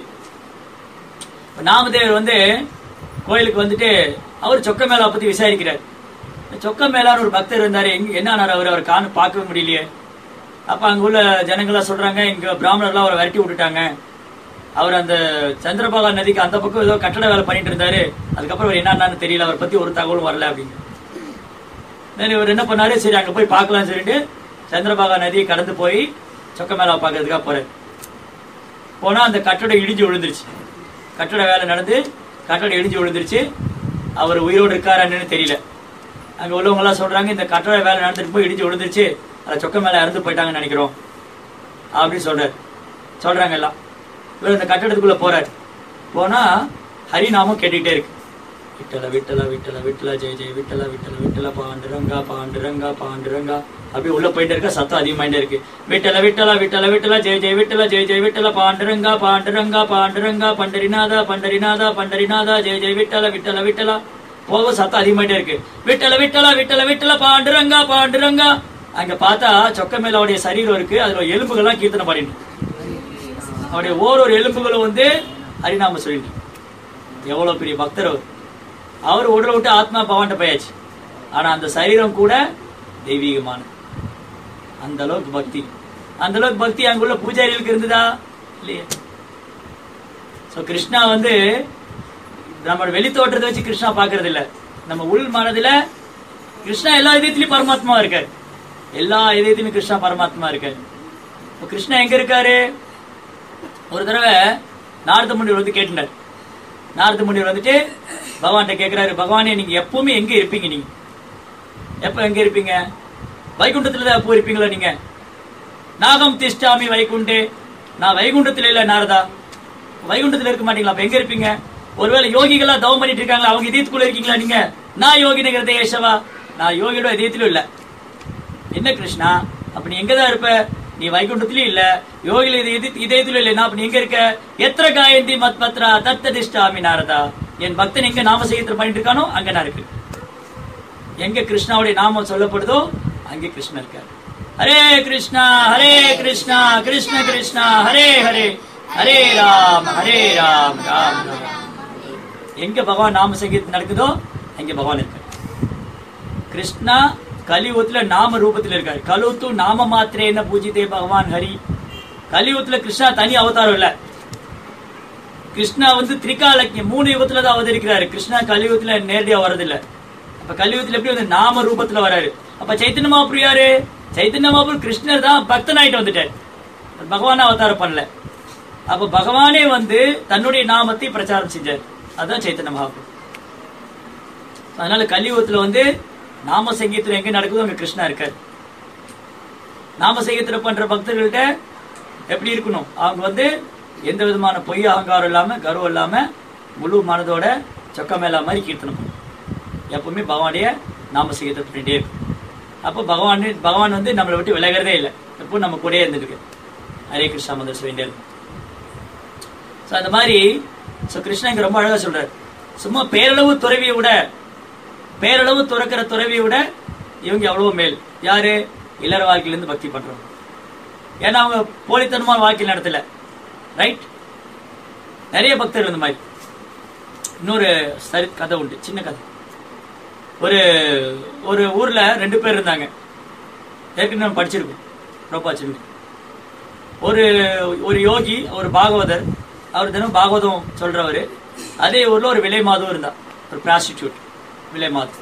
நாமதேவர் வந்து கோயிலுக்கு வந்துட்டு அவர் சொக்க மேலா பத்தி விசாரிக்கிறார். சொக்க மேலான்னு ஒரு பக்தர் இருந்தாரு, என்ன ஆனார் அவர், அவர் காண பார்க்கவே முடியலையே. அப்ப அங்க உள்ள ஜனங்களா சொல்றாங்க, இங்க பிராமணர்லாம் அவரை விரட்டி விட்டுட்டாங்க, அவர் அந்த சந்திரபாகா நதிக்கு அந்த பக்கம் ஏதோ கட்டட வேலை பண்ணிட்டு இருந்தாரு, அதுக்கப்புறம் அவர் என்னன்னு தெரியல, அவரை பத்தி ஒரு தகவலும் வரல அப்படின்னு. இவர் என்ன பண்ணாரு, சரி அங்க போய் பார்க்கலாம் சொல்லிட்டு சந்திரபாகா நதியை கடந்து போய் சொக்க மேலா பாக்குறதுக்காக போறாரு. போனா அந்த கட்டடம் இடிஞ்சு விழுந்துருச்சு, கட்டட வேலை நடந்து கட்டடம் இடிஞ்சு விழுந்துருச்சு. அவர் உயிரோடு இருக்காரான்னு தெரியல. அங்க உள்ளவங்க எல்லாம் சொல்றாங்க, இந்த கட்டட வேலை நடந்துட்டு போய் இடிஞ்சு விழுந்துருச்சு, அதை சொக்க மேல இறந்து போயிட்டாங்கன்னு நினைக்கிறோம் அப்படின்னு சொல்றாரு சொல்றாங்க எல்லாம். இவர் இந்த கட்டடத்துக்குள்ள போறாரு. போனா ஹரிநாமம் கேட்டுக்கிட்டே இருக்கு. விட்டல விட்டல விட்டல விட்டல ஜெய ஜெய விட்டல விட்டல விட்டல பாண்டுரங்கா பாண்டுரங்கா பாண்டுரங்கா அப்படி உள்ள போயிட்டே இருக்க, சத்தம் அதிகமாயிட்டே இருக்கு. விட்டல விட்டல விட்டல விட்டல ஜெய ஜெய விட்டல ஜெய ஜெய விட்டல பாண்டுரங்கா பாண்டுரங்கா பாண்டுரங்கா பண்டரிநாதா பண்டரிநாதா பண்டரிநாதா ஜெய ஜெய விட்டல விட்டல விட்டல. போக சத்தம் அதிகமாயிட்டே இருக்கு. விட்டல விட்டல விட்டல விட்டல பாண்டுரங்கா பாண்டுரங்கா. அங்க பார்த்தா சொக்க மேல அவருடைய சரீரம் இருக்கு, அதுல எலும்புகள்லாம் கீர்த்தனை பாடிட்டு, அவருடைய ஓரொரு எலும்புகளும் வந்து ஹரிநாம சொல்லிட்டு. எவ்வளவு பெரிய பக்தர் அவர். அவர் உடலை விட்டு ஆத்மா பவான்ட்ட போயாச்சு, ஆனா அந்த சரீரம் கூட தெய்வீகமான அந்த அளவுக்கு பக்தி. அந்த அளவுக்கு பக்தி அங்குள்ள பூஜாரிகளுக்கு இருந்ததா இல்லையா? சோ கிருஷ்ணா வந்து நம்ம வெளி தோற்றத்தை வச்சு கிருஷ்ணா பாக்குறது இல்ல, நம்ம உள் மனதுல கிருஷ்ணா எல்லா இதயத்திலயும் பரமாத்மா இருக்காரு, எல்லா இதயத்திலும் கிருஷ்ணா பரமாத்மா இருக்காரு. கிருஷ்ணா எங்க இருக்காரு? ஒரு தடவை நாரத முனிவர் வந்து கேட்டுனார். நாரத முனிவர் வந்துட்டு பகவான்கிட்ட கேட்கிறாரு, பகவானே நீங்க எப்பவுமே எங்க இருப்பீங்க? நீங்க எப்ப எங்க இருப்பீங்க? வைகுண்டத்துலதான் எப்போ இருப்பீங்களா நீங்க? நாகம் திஷ்டாமி வைகுண்டே. நான் வைகுண்டத்துல இல்ல நாரதா, வைகுண்டத்துல இருக்க மாட்டீங்களா? அப்ப எங்க இருப்பீங்க? ஒருவேளை யோகிகளா தவம் பண்ணிட்டு இருக்காங்களா, அவங்க இதயத்துக்குள்ள இருக்கீங்களா நீங்க? நான் யோகினகிறதே ஏசவா, நான் யோகியோட இதயத்திலும் இல்ல. என்ன கிருஷ்ணா, அப்ப நீ எங்கதான் இருப்ப? நீ வைகுண்டத்திலயும் இல்ல, யோகில இதயத்திலும் இல்லைன்னா அப்ப நீ எங்க இருக்க? எத்திர காயந்தி மத் பத்ரா தத்ததிஷ்டாமி நாரதா. என் பக்தன் எங்க நாம செய்யறது பண்ணிட்டு இருக்கானோ அங்க நான் இருக்கு. எங்க கிருஷ்ணாவுடைய நாமம் சொல்லப்படுதோ அங்கே கிருஷ்ணன் இருக்காரு. ஹரே கிருஷ்ணா ஹரே கிருஷ்ணா கிருஷ்ண கிருஷ்ணா ஹரே ஹரே ஹரே ராம் ஹரே ராம் ராம் ராம். எங்க பகவான் நாம சங்கீதம் நடக்குதோ அங்க பகவான் இருக்காரு. கிருஷ்ணா கலியுகத்துல நாம ரூபத்தில் இருக்காரு. கலுத்து நாம மாத்திரேன பூஜிதே பகவான் ஹரி. கலியுகத்துல கிருஷ்ணா தனி அவதாரம் இல்ல. கிருஷ்ணா வந்து திரிகாலக்கியம் மூணு யுகத்துல தான் அவதரிக்கிறாரு. கிருஷ்ணா கலியுகத்துல நேரடியா வர்றதில்ல. அப்ப கலியுகத்துல எப்படி வந்து நாம ரூபத்துல வராரு. அப்ப சைத்தன்ய மகாபிரபு யாரு? சைத்தன்ய மகாபிரபு கிருஷ்ணர் தான் பக்தனாயிட்டு வந்துட்டாரு, பகவான் அவதாரம் பண்ணல. அப்ப பகவானே வந்து தன்னுடைய நாமத்தை பிரச்சாரம் செஞ்சார். அதுதான் சைத்தன்ய மகாபிரபு. அதனால கலியுகத்துல வந்து நாம சங்கீதத்துல எங்க நடக்குதோ அங்க கிருஷ்ணா இருக்காரு. நாம சங்கீதத்துல பண்ற பக்தர்கள்ட்ட எப்படி இருக்கணும்? அவங்க வந்து எந்த விதமான பொய் அகங்காரம் இல்லாம கர்வம் இல்லாம முழு மனதோட சொக்க மேல மாதிரி கீர்த்தனம் பண்ணும். எப்பவுமே பகவானுடைய நாம சங்கீதத்தை பண்ணிட்டே இருக்கும். அப்போ பகவான் பகவான் வந்து நம்மளை விட்டு விலகிறதே இல்லை, எப்போ நம்ம கூடயே இருந்துருக்கு. ஹரே கிருஷ்ணா மந்திரம் சொல்லிட்டே இருக்கும். ஸோ அந்த மாதிரி ஸோ கிருஷ்ணா இங்க ரொம்ப அழகா சொல்றாரு. சும்மா பேரளவு துறவியை விட பேரளவு துறக்கிற துறவியை விட இவங்க எவ்வளவு மேல். யாரு? இல்லற வாழ்க்கையிலிருந்து பக்தி பண்றவங்க. ஏன்னா அவங்க போலித்தனமான வாழ்க்கையில் நடத்தல. ரைட்? நிறைய பக்தர்கள் இந்த மாதிரி. இன்னொரு சரி கதை உண்டு, சின்ன கதை. ஒரு ஒரு ஊர்ல ரெண்டு பேர் இருந்தாங்க. ஏற்கனவே நம்ம படிச்சிருக்கோம் ரோபாச்சிருக்கோம். ஒரு ஒரு யோகி, ஒரு பாகவதர். அவர் தினம் பாகவதம் சொல்றவரு. அதே ஊர்ல ஒரு விலை மாதம் இருந்தா, ஒரு பிராஸ்டிடியூட் விலை மாதம்.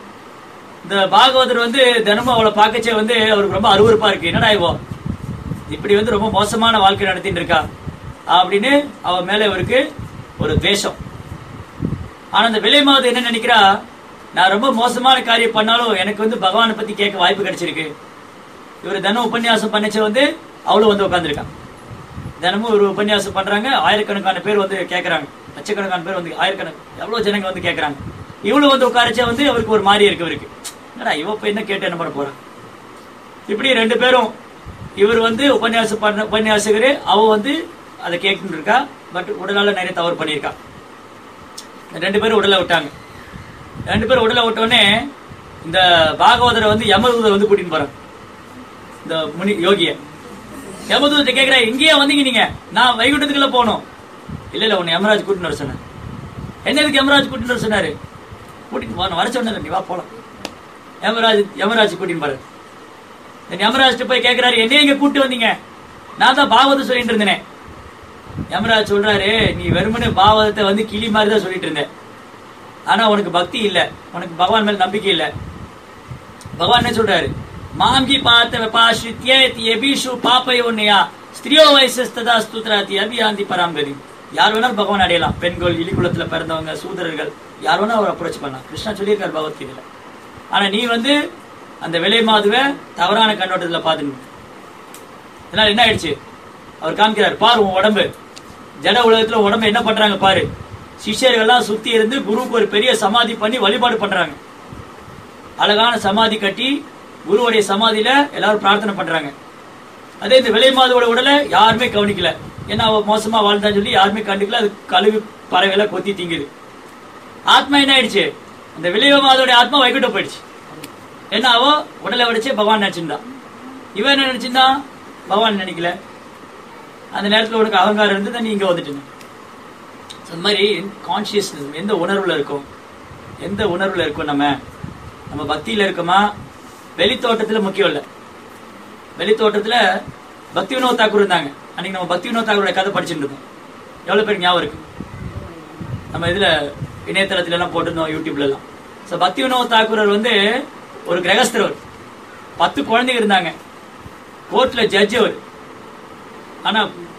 இந்த பாகவதர் வந்து தினமும் அவளை பார்க்கச்சே வந்து அவருக்கு ரொம்ப அருவருப்பா இருக்கு. என்னடா இவோ இப்படி வந்து ரொம்ப மோசமான வாழ்க்கை நடத்திட்டு இருக்கா அப்படின்னு அவ மேல இவருக்கு ஒரு துவேஷம். ஆனா அந்த விலை மாதம் என்ன நினைக்கிறா, நான் ரொம்ப மோசமான காரியம் பண்ணாலும் எனக்கு வந்து பகவானை பத்தி கேட்க வாய்ப்பு கிடைச்சிருக்கு. இவர் தினம் உபன்யாசம் பண்ணிச்ச வந்து அவளும் வந்து உட்காந்துருக்கான். தினமும் ஒரு உபன்யாசம் பண்றாங்க, ஆயிரக்கணக்கான பேர் வந்து கேட்கறாங்க, லட்சக்கணக்கான பேர் வந்து ஆயிரக்கணக்கான எவ்வளவு ஜனங்க வந்து கேட்கறாங்க. இவ்வளவு வந்து உட்காரச்சா வந்து அவருக்கு ஒரு மாதிரி இருக்கு. இவருக்கு என்னடா இவ இப்ப என்ன கேட்டு என்ன பண்ண போறான். இப்படி ரெண்டு பேரும், இவர் வந்து உபன்யாசம் பண்ண உபன்யாசகரு, அவ வந்து அதை கேட்டு இருக்கா. பட் உடலால நிறைய தவறு பண்ணியிருக்கா. ரெண்டு பேரும் உடலை விட்டாங்க. ரெண்டு பேரும் உடலை விட்டோடனே இந்த பாகவதரை வந்து யமதூதர் வந்து கூட்டின்னு போறாங்க. இந்த முனி யோகிய யமதூதத்தை கேட்கிற, இங்கேயே வந்தீங்க நீங்க, நான் வைகுண்டத்துக்குள்ள போகணும். இல்ல இல்ல உன்னை யமராஜ் கூட்டின்னு வர சொன்னேன். என்னதுக்கு யமராஜ் கூட்டின்னு வர சொன்னாரு? கூட்டிட்டு போன வர சொன்ன, நீ வா போலாம். யமராஜ் யமராஜ் கூட்டின்னு போற. யமராஜ் போய் கேட்கிறாரு, என்ன இங்க கூட்டு வந்தீங்க? நான் தான் பாகவதம் சொல்லிட்டு இருந்தேனே. யமராஜ் சொல்றாரு, நீ வெறுமனே பாகவதத்தை வந்து கிளி மாதிரி தான் சொல்லிட்டு இருந்த, ஆனா உனக்கு பக்தி இல்ல, உனக்கு பகவான் மேல நம்பிக்கை இல்ல. பகவான் என்ன சொல்றாரு, மாங்கி பார்த்த வெபாஷித்யேபிஷு பாப்பயோன்யா ஸ்திரியோ வயசஸ்ததா ஸ்துத்ராதி அபியாந்தி பராம்பரி. யார் வேணாலும் பகவான் அடையலாம். பெண்கள், இலிகுலத்துல பிறந்தவங்க, சூதரர்கள், யார் வேணா அவர் அப்ரோச் பண்ணலாம். கிருஷ்ணா சொல்லியிருக்காரு பகவத்கீதையில. ஆனா நீ வந்து அந்த விலை மாதுவை தவறான கண்ணோட்டத்துல பாத்துக்கணும். அதனால என்ன ஆயிடுச்சு, அவர் காமிக்கிறார், பாரு உன் உடம்பு, ஜட உலகத்துல உடம்பு என்ன பண்றாங்க பாரு. சிஷ்யர்கள்லாம் சுத்தி இருந்து குருவுக்கு ஒரு பெரிய சமாதி பண்ணி வழிபாடு பண்றாங்க. அழகான சமாதி கட்டி குருவுடைய சமாதியில எல்லாரும் பிரார்த்தனை பண்றாங்க. அதே இந்த விலை மாதோட உடலை யாருமே கவனிக்கல. ஏன்னா அவ மோசமா வாழ்ந்தான்னு சொல்லி யாருமே கண்டுக்கல. அது கழுவி பறவைகளை கொத்தி திங்குது. ஆத்மா என்ன ஆயிடுச்சு, அந்த விலை மாதோட ஆத்மா வைகுண்டம் போயிடுச்சு. ஏன்னா அவ உடலை உடைச்சு பகவான் நினைச்சிருந்தா. இவன் என்ன நினைச்சிருந்தா, பகவான் நினைக்கல. அந்த நேரத்தில் உனக்கு அகங்காரம் இருந்து தான் நீ இங்க வந்துட்டு. அந்த மாதிரி கான்சியஸ்னஸ் எந்த உணர்வுல இருக்கும், எந்த உணர்வுல இருக்கும், நம்ம நம்ம பக்தியில இருக்கோமா, வெளி தோட்டத்துல முக்கியம் இல்ல. வெளி தோட்டத்துல பக்தி வினோத் தாக்கூர் இருந்தாங்க. அன்னைக்கு நம்ம பக்தி வினோத் தாக்கூரோட கதை படிச்சுட்டு இருந்தோம். எவ்வளவு பேருக்கு ஞாபகம் இருக்கு? நம்ம இதுல இணையதளத்துல எல்லாம் போட்டிருந்தோம், யூடியூப்ல எல்லாம். சோ பக்தி வினோத் தாக்கூர் வந்து ஒரு கிரகஸ்தர். பத்து குழந்தைங்க இருந்தாங்க. கோர்ட்ல ஜட்ஜ் அவர். ஆனா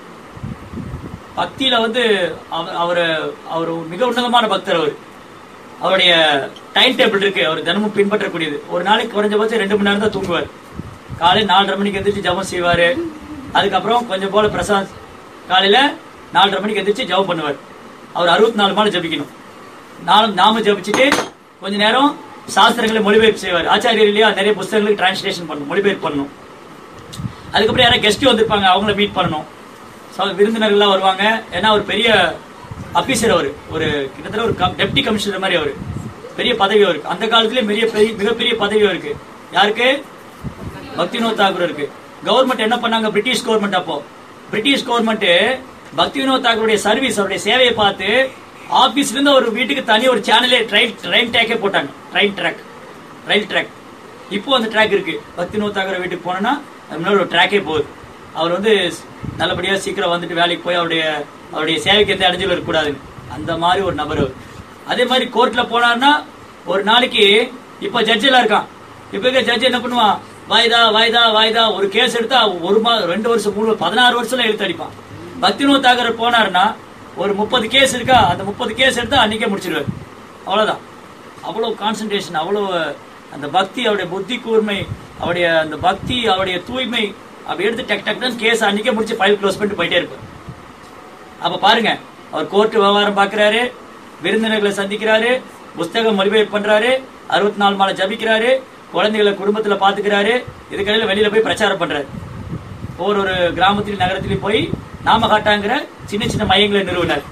பக்தியில வந்து அவரு அவர் மிக உன்னதமான பக்தர். அவர் அவருடைய டைம் டேபிள் இருக்கு, அவர் தினமும் பின்பற்றக்கூடியது. ஒரு நாளைக்கு குறைஞ்சபட்சம் ரெண்டு மணி நேரம் தான் தூங்குவார். காலையில் நாலரை மணிக்கு எந்திரிச்சு ஜபம் செய்வாரு. அதுக்கப்புறம் கொஞ்சம் போல பிரசாத் காலையில நாலரை மணிக்கு எந்திரிச்சு ஜபம் பண்ணுவார். அவர் அறுபத்தி நாலு மாலை ஜபிக்கணும். நாலு நாம ஜபிச்சுட்டு கொஞ்ச நேரம் சாஸ்திரங்களை மொழிபெயர்ப்பு செய்வார். ஆச்சாரியர் இல்லையா, நிறைய புத்தகங்களுக்கு டிரான்ஸ்லேஷன் பண்ணணும், மொழிபெயர்ப்பு பண்ணணும். அதுக்கப்புறம் யாராவது கெஸ்ட் வந்திருப்பாங்க, அவங்கள மீட் பண்ணணும். விருந்தினர்கள்லாம் வருவாங்க. ஏன்னா ஒரு பெரிய ஆபீசர் அவரு, ஒரு கிட்டத்தட்ட ஒரு டெப்டி கமிஷனர் மாதிரி அவரு, பெரிய பதவி அவருக்கு. அந்த காலத்திலே பெரிய மிகப்பெரிய பதவி அவருக்கு. யாருக்கு? பக்திவினோத் தாக்கூர் இருக்கு. கவர்மெண்ட் என்ன பண்ணாங்க, பிரிட்டிஷ் கவர்மெண்ட், அப்போ பிரிட்டிஷ் கவர்மெண்ட் பக்திவினோத் தாக்கூருடைய சர்வீஸ், அவருடைய சேவையை பார்த்து ஆபீஸ்ல இருந்து ஒரு வீட்டுக்கு தனி ஒரு சேனலே ட்ரெயின் ட்ரெயின் ட்ராக்கே போட்டாங்க. Train track, rail track. இப்போ அந்த ட்ராக் இருக்கு. பக்திவினோத் தாக்கூர் வீட்டுக்கு போனோம்னா முன்னாடி ஒரு ட்ராக்கே போகுது. அவர் வந்து நல்லபடியா சீக்கிரம் வந்துட்டு வேலைக்கு போய் அவருடைய அவருடைய சேவைக்கு எந்த அடைஞ்சலும் இருக்கக்கூடாதுன்னு, அந்த மாதிரி ஒரு நபர் அவர். அதே மாதிரி கோர்ட்ல போனார்னா ஒரு நாளைக்கு, இப்ப ஜட்ஜ் எல்லாம் இருக்கான், இப்ப இருக்க ஜட்ஜ் என்ன பண்ணுவான், வாய்தா வாய்தா வாய்தா. ஒரு கேஸ் எடுத்தா ஒரு மாதம், ரெண்டு வருஷம், மூணு, பதினாறு வருஷம் எழுத்து அடிப்பான். பக்திவினோத் தாக்கூர் போனார்னா ஒரு முப்பது கேஸ் இருக்கா, அந்த முப்பது கேஸ் எடுத்தா அன்னைக்கே முடிச்சிருவாரு. அவ்வளவுதான். அவ்வளவு கான்சென்ட்ரேஷன், அவ்வளவு அந்த பக்தி, அவருடைய புத்தி கூர்மை, அவருடைய அந்த பக்தி, அவருடைய தூய்மை, அப்படி எடுத்து டக் டக் தான் கேஸ் அன்னைக்கே முடிச்சு ஃபைல் க்ளோஸ் பண்ணிட்டு போயிட்டே இருப்பார். அப்ப பாருங்க, அவர் கோர்ட்டு விவகாரம் பாக்குறாரு, விருந்தினர்களை சந்திக்கிறாரு, புஸ்தகம் மொழிபெயர்ப்பு பண்றாரு, அறுபத்தி நாலு மாலை ஜபிக்கிறாரு, குழந்தைகளை குடும்பத்துல பாத்துக்கிறாரு, இதுக்கடையில வெளியில போய் பிரச்சாரம் பண்றாரு. ஒவ்வொரு ஒரு கிராமத்திலும் நகரத்திலும் போய் நாம காட்டாங்கிற சின்ன சின்ன மையங்களை நிறுவினார்.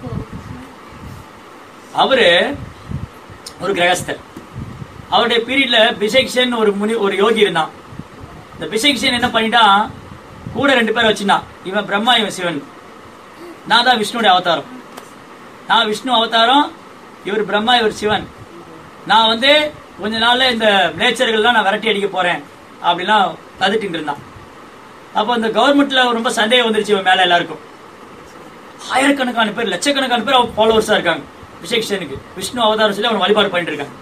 அவரு ஒரு கிரகஸ்தர். அவருடைய பீரியட்ல பிசைக்ஷன் ஒரு முனி, ஒரு யோகி இருந்தான். இந்த பிசைக்ஷன் என்ன பண்ணிட்டான், கூட ரெண்டு பேர் வச்சுட்டான். இவன் பிரம்மா, இவன் சிவன். நான் தான் விஷ்ணுடைய அவதாரம், நான் விஷ்ணு அவதாரம், இவர் பிரம்மா, இவர் சிவன். நான் வந்து கொஞ்ச நாள்ல இந்த நேச்சர்கள்லாம் நான் விரட்டி அடிக்க போறேன் அப்படிலாம் கதட்டிட்டு இருந்தான். அப்போ இந்த கவர்மெண்ட்ல ரொம்ப சந்தேகம் வந்துருச்சு இவன் மேல. எல்லாருக்கும் ஆயிரக்கணக்கான பேர், லட்சக்கணக்கான பேர் அவன் ஃபாலோவர்ஸா இருக்காங்க பிசைக்ஷனுக்கு. விஷ்ணு அவதாரம் சொல்லி அவன் வழிபாடு பண்ணிட்டு இருக்காங்க.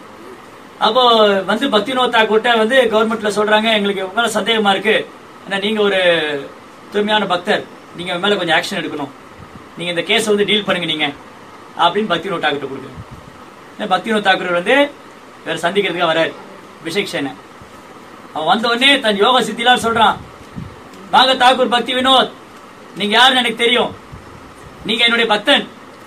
அப்போ வந்து பக்திவினோத் தாக்கூர்ட்ட வந்து கவர்மெண்ட்ல சொல்றாங்க, எங்களுக்கு உங்க மேல சந்தேகமா இருக்கு, ஏன்னா நீங்க ஒரு தூய்மையான பக்தர், நீங்க மேல கொஞ்சம் ஆக்ஷன் எடுக்கணும், நீங்க இந்த கேஸை வந்து டீல் பண்ணுங்க நீங்க அப்படின்னு பக்திவினோத் தாக்கூர்ட்ட கொடுக்குறேன். பக்திவினோத் தாக்கூர் வந்து வேற சந்திக்கிறதுக்காக வராரு பிசைக்ஷனை. அவன் வந்த உடனே தன் யோக சித்திலாம் சொல்றான், வாங்க தாக்கூர் பக்தி வினோத், நீங்க யாருன்னு எனக்கு தெரியும், நீங்க என்னுடைய பக்தன்.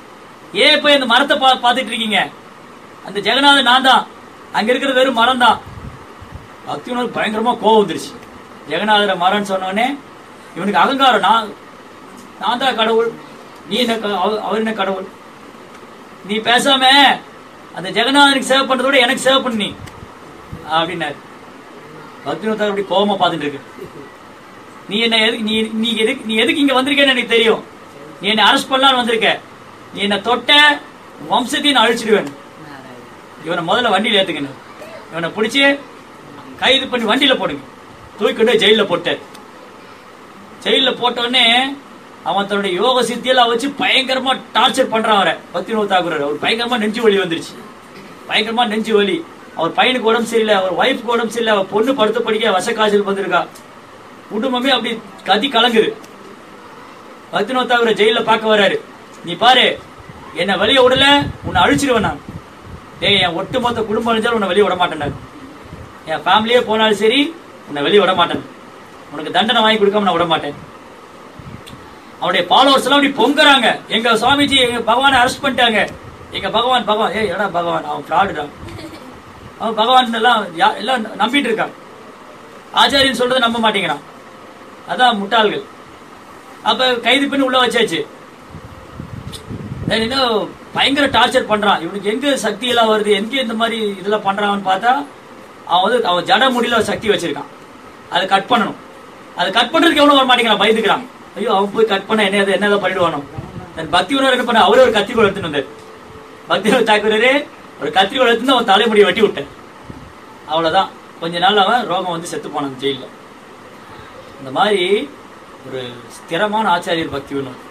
ஏன் போய் அந்த மரத்தை பாத்துட்டு இருக்கீங்க, அந்த ஜெகநாதன் நான் தான், அங்க இருக்கிற வெறும் மரம் தான். பக்தி வினோத் பயங்கரமா கோவம் வந்துருச்சு. ஜெகநாதர மரம்னு சொன்ன உடனே இவனுக்கு அகங்காரம், நான் நான் தான் கடவுள், நீ என்ன, அவர் என்ன கடவுள், நீ பேசாம அந்த ஜெகநாதனுக்கு சேவை பண்றதோட எனக்கு சேவை பண்ணி அப்படின்னாரு. பக்திவினோத் அப்படி கோபமா பார்த்துட்டு இருக்கு. நீ என்ன எதுக்கு, நீ நீ எதுக்கு நீ எதுக்கு இங்க வந்திருக்கேன்னு எனக்கு தெரியும், நீ என்ன அரெஸ்ட் பண்ணலான்னு வந்திருக்க, நீ என்ன தொட்ட வம்சத்தையும் நான் அழிச்சிடுவேன். இவனை முதல்ல வண்டியில ஏத்துக்கணும், இவனை பிடிச்சி கைது பண்ணி வண்டியில போடுங்க, தூக்கிட்டு ஜெயில போட்டார். ஜெயில போட்ட உடனே அவன் தன்னுடைய யோக சித்தியெல்லாம் வச்சு பயங்கரமா டார்ச்சர் பண்றான் அவரை. பக்திவினோத் தாக்கூர் அவர் பயங்கரமா நெஞ்சு வலி வந்துருச்சு, பயங்கரமா நெஞ்சு வலி. அவர் பையனுக்கு உடம்பு சரியில்லை, அவர் ஒய்ஃப்க்கு உடம்பு சரியில்லை, அவர் பொண்ணு படுத்த படிக்க வசக்காய்ச்சல் வந்திருக்கா, குடும்பமே அப்படி கதி கலங்குது. பக்திவினோத் தாக்கூர் ஜெயில பார்க்க வர்றாரு. நீ பாரு, என்ன வெளிய விடல உன்னை அழிச்சிருவேன் நான், ஏய் என் ஒட்டுமொத்த குடும்பம் அழிஞ்சாலும் உன்னை வெளியே விட மாட்டேன், என் ஃபேமிலியே போனாலும் சரி உன்னை வெளியே விட மாட்டேன், உனக்கு தண்டனை வாங்கி கொடுக்காம நான் விட மாட்டேன். அவனுடைய ஃபாலோவர்ஸ் எல்லாம் அப்படி பொங்குறாங்க, எங்க சுவாமிஜி எங்க பகவானை அரெஸ்ட் பண்ணிட்டாங்க, எங்க பகவான் பகவான் ஏ எடா பகவான், அவன் ஃப்ராடுடான், அவன் பகவான் எல்லாம் எல்லாம் நம்பிட்டு இருக்கான், ஆச்சாரியன் சொல்றதை நம்ப மாட்டேங்கிறான், அதான் முட்டாள்கள். அப்ப கைது பண்ணி உள்ள வச்சாச்சு. பயங்கர டார்ச்சர் பண்றான். இவனுக்கு எங்க சக்தி எல்லாம் வருது, எங்க இந்த மாதிரி இதெல்லாம் பண்றான்னு பார்த்தா அவன் வந்து அவன் ஜட முடியல சக்தி வச்சிருக்கான், அதை கட் பண்ணணும். அதை கட் பண்றதுக்கு எவ்வளவு வர மாட்டேங்கிறான், பயந்துக்கிறான். ஐயோ அவன் போய் கட் பண்ண என்ன என்னதான் பண்ணிடுவானோ. பக்திவினோத் என்ன பண்ண, அவரே ஒரு கத்திரிக்கோள் எடுத்துட்டு வந்தார். பக்திவினோத் தாக்கூரே ஒரு கத்திரிக்கோள் எடுத்து அவன் தலைமுடியை வெட்டி விட்டார். அவ்வளவுதான், கொஞ்ச நாள் அவன் ரோகம் வந்து செத்து போனான் ஜெயில. இந்த மாதிரி ஒரு ஸ்திரமான ஆச்சாரியர் பக்திவினோத்.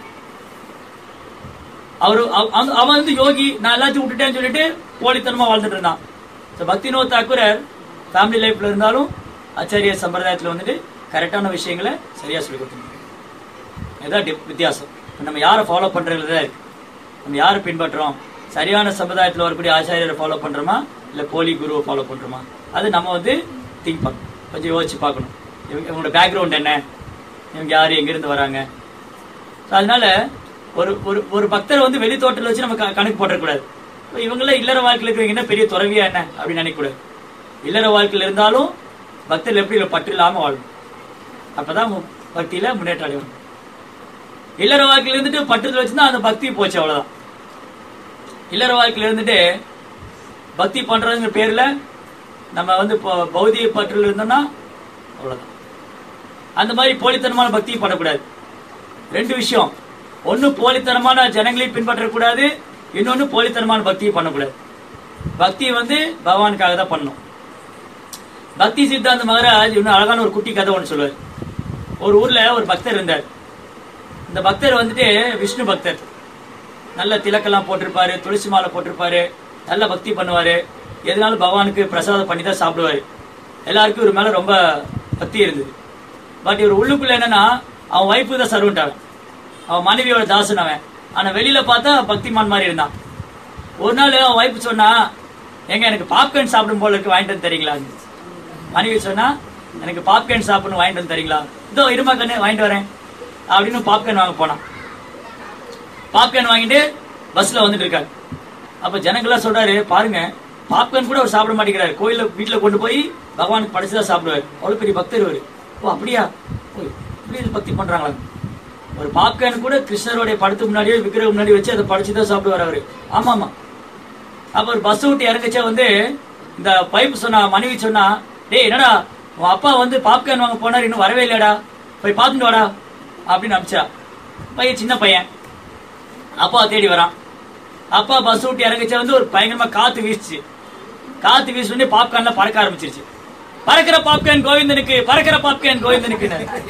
அவரு அவன் வந்து யோகி, நான் எல்லாத்தையும் விட்டுட்டேன்னு சொல்லிட்டு போலித்தனமா வாழ்ந்துட்டு இருந்தான். பக்திவினோத் தாக்கூர் ஃபேமிலி லைஃப்ல இருந்தாலும் ஆச்சாரிய சம்பிரதாயத்துல வந்துட்டு கரெக்டான விஷயங்களை சரியா சொல்லி கொடுத்துருந்தாங்க. இதுதான் வித்தியாசம். நம்ம யாரை ஃபாலோ பண்றதுல இருக்கு, நம்ம யாரை பின்பற்றோம், சரியான சமுதாயத்தில் வரக்கூடிய ஆச்சாரியரை ஃபாலோ பண்றோமா இல்ல போலி குருவை ஃபாலோ பண்றோமா, அது நம்ம வந்து திங்க் பண்ணணும், கொஞ்சம் யோசிச்சு பார்க்கணும். இவங்களோட பேக்ரவுண்ட் என்ன, இவங்க யாரு, எங்க இருந்து வராங்க. அதனால ஒரு ஒரு பக்தரை வந்து வெளி தோட்டத்தில் வச்சு நம்ம கணக்கு போட்டக்கூடாது. இவங்கள இல்லற வாழ்க்கையில் இருக்கிறவங்க என்ன பெரிய துறவியா என்ன அப்படின்னு நினைக்கூடாது. இல்லற வாழ்க்கையில் இருந்தாலும் பக்தர்கள் எப்படி பற்று இல்லாம வாழும். அப்பதான் பக்தியில முன்னேற்றம் அடையும். இல்லற வாழ்க்கையில் இருந்துட்டு பற்றுதல் வச்சுன்னா அந்த பக்தி போச்சு, அவ்வளவுதான். இல்லற வாழ்க்கையில் இருந்துட்டு பக்தி பண்றதுங்கிற பேர்ல நம்ம வந்து பௌதிக பற்றுல இருந்தோம்னா அவ்வளவுதான். அந்த மாதிரி போலித்தனமான பக்தி பண்ணக்கூடாது. ரெண்டு விஷயம், ஒன்னு போலித்தனமான ஜனங்களை பின்பற்றக்கூடாது, இன்னொன்னு போலித்தனமான பக்தியை பண்ணக்கூடாது. பக்தியை வந்து பகவானுக்காக தான் பண்ணணும். பக்தி சித்தாந்த மகாராஜ் இன்னும் அழகான ஒரு குட்டி கதை ஒன்று சொல்லுவார். ஒரு ஊர்ல ஒரு பக்தர் இருந்தார். இந்த பக்தர் வந்துட்டு விஷ்ணு பக்தர். நல்ல திலக்கெல்லாம் போட்டிருப்பாரு, துளசி மாலை போட்டிருப்பாரு, நல்ல பக்தி பண்ணுவாரு, எதனாலும் பகவானுக்கு பிரசாதம் பண்ணி தான் சாப்பிடுவாரு. எல்லாருக்கும் இவர் மேல ரொம்ப பக்தி இருந்தது. பட் இவர் உள்ளுக்குள்ள என்னன்னா அவன் வைஃபு தான் சர்வெண்ட், அவன் அவன் மனைவியோட தாசன் அவன். ஆனா வெளியில பார்த்தா பக்திமான் மாதிரி இருந்தான். ஒரு நாள் அவன் வைஃப் சொன்னா, எங்க எனக்கு பாப்கார்ன் சாப்பிடும் போல இருக்கு, வாங்கிட்டு வந்து தரீங்களா? மனைவி சொன்னா, எனக்கு பாப்கார்ன் சாப்பிடணும், வாங்கிட்டு வந்து தரீங்களா? இதோ இருமா கண்ணு வாங்கிட்டு வரேன் அப்படின்னு பாப்கார்ன் வாங்க போனான். பாப்கார்ன் வாங்கிட்டு பஸ்ல வந்துட்டு இருக்காரு. அப்ப ஜனங்கள்லாம் சொல்றாரு, பாருங்க பாப்கார்ன் கூட அவர் சாப்பிட மாட்டேங்கிறாரு, கோயில வீட்டுல கொண்டு போய் பகவானுக்கு படைச்சுதான் சாப்பிடுவாரு, அவ்வளவு பெரிய பக்தர் அவரு. ஓ அப்படியா, பக்தி பண்றாங்களா? ஒரு பாப்கார்ன் கூட கிருஷ்ணருடைய படத்துக்கு முன்னாடியே விக்கிரகம் முன்னாடி வச்சு அதை படைச்சுதான் சாப்பிடுவார் அவரு. ஆமா ஆமா. அப்ப ஒரு பஸ் விட்டு இறங்கச்சா வந்து இந்த பைப் சொன்னா, மனைவி சொன்னா, டேய் என்னடா உன் அப்பா வந்து பாப்கார்ன் வாங்க போனார், இன்னும் வரவே இல்லையடா, போய் பாத்துட்டு வாடா அப்படின்னு அனுப்பிச்சா. பையன் சின்ன பையன் அப்பா தேடி வரான். அப்பா பஸ் விட்டு இறங்கச்சா வந்து ஒரு பயங்கரமா காத்து வீசுச்சு. காத்து வீசுனே பாப்கார்ன்ல பறக்க ஆரம்பிச்சிருச்சு. பறக்கிற பாப்கார்ன் கோவிந்தனுக்கு, பறக்கிற பாப்கார்ன் கோவிந்தனுக்கு.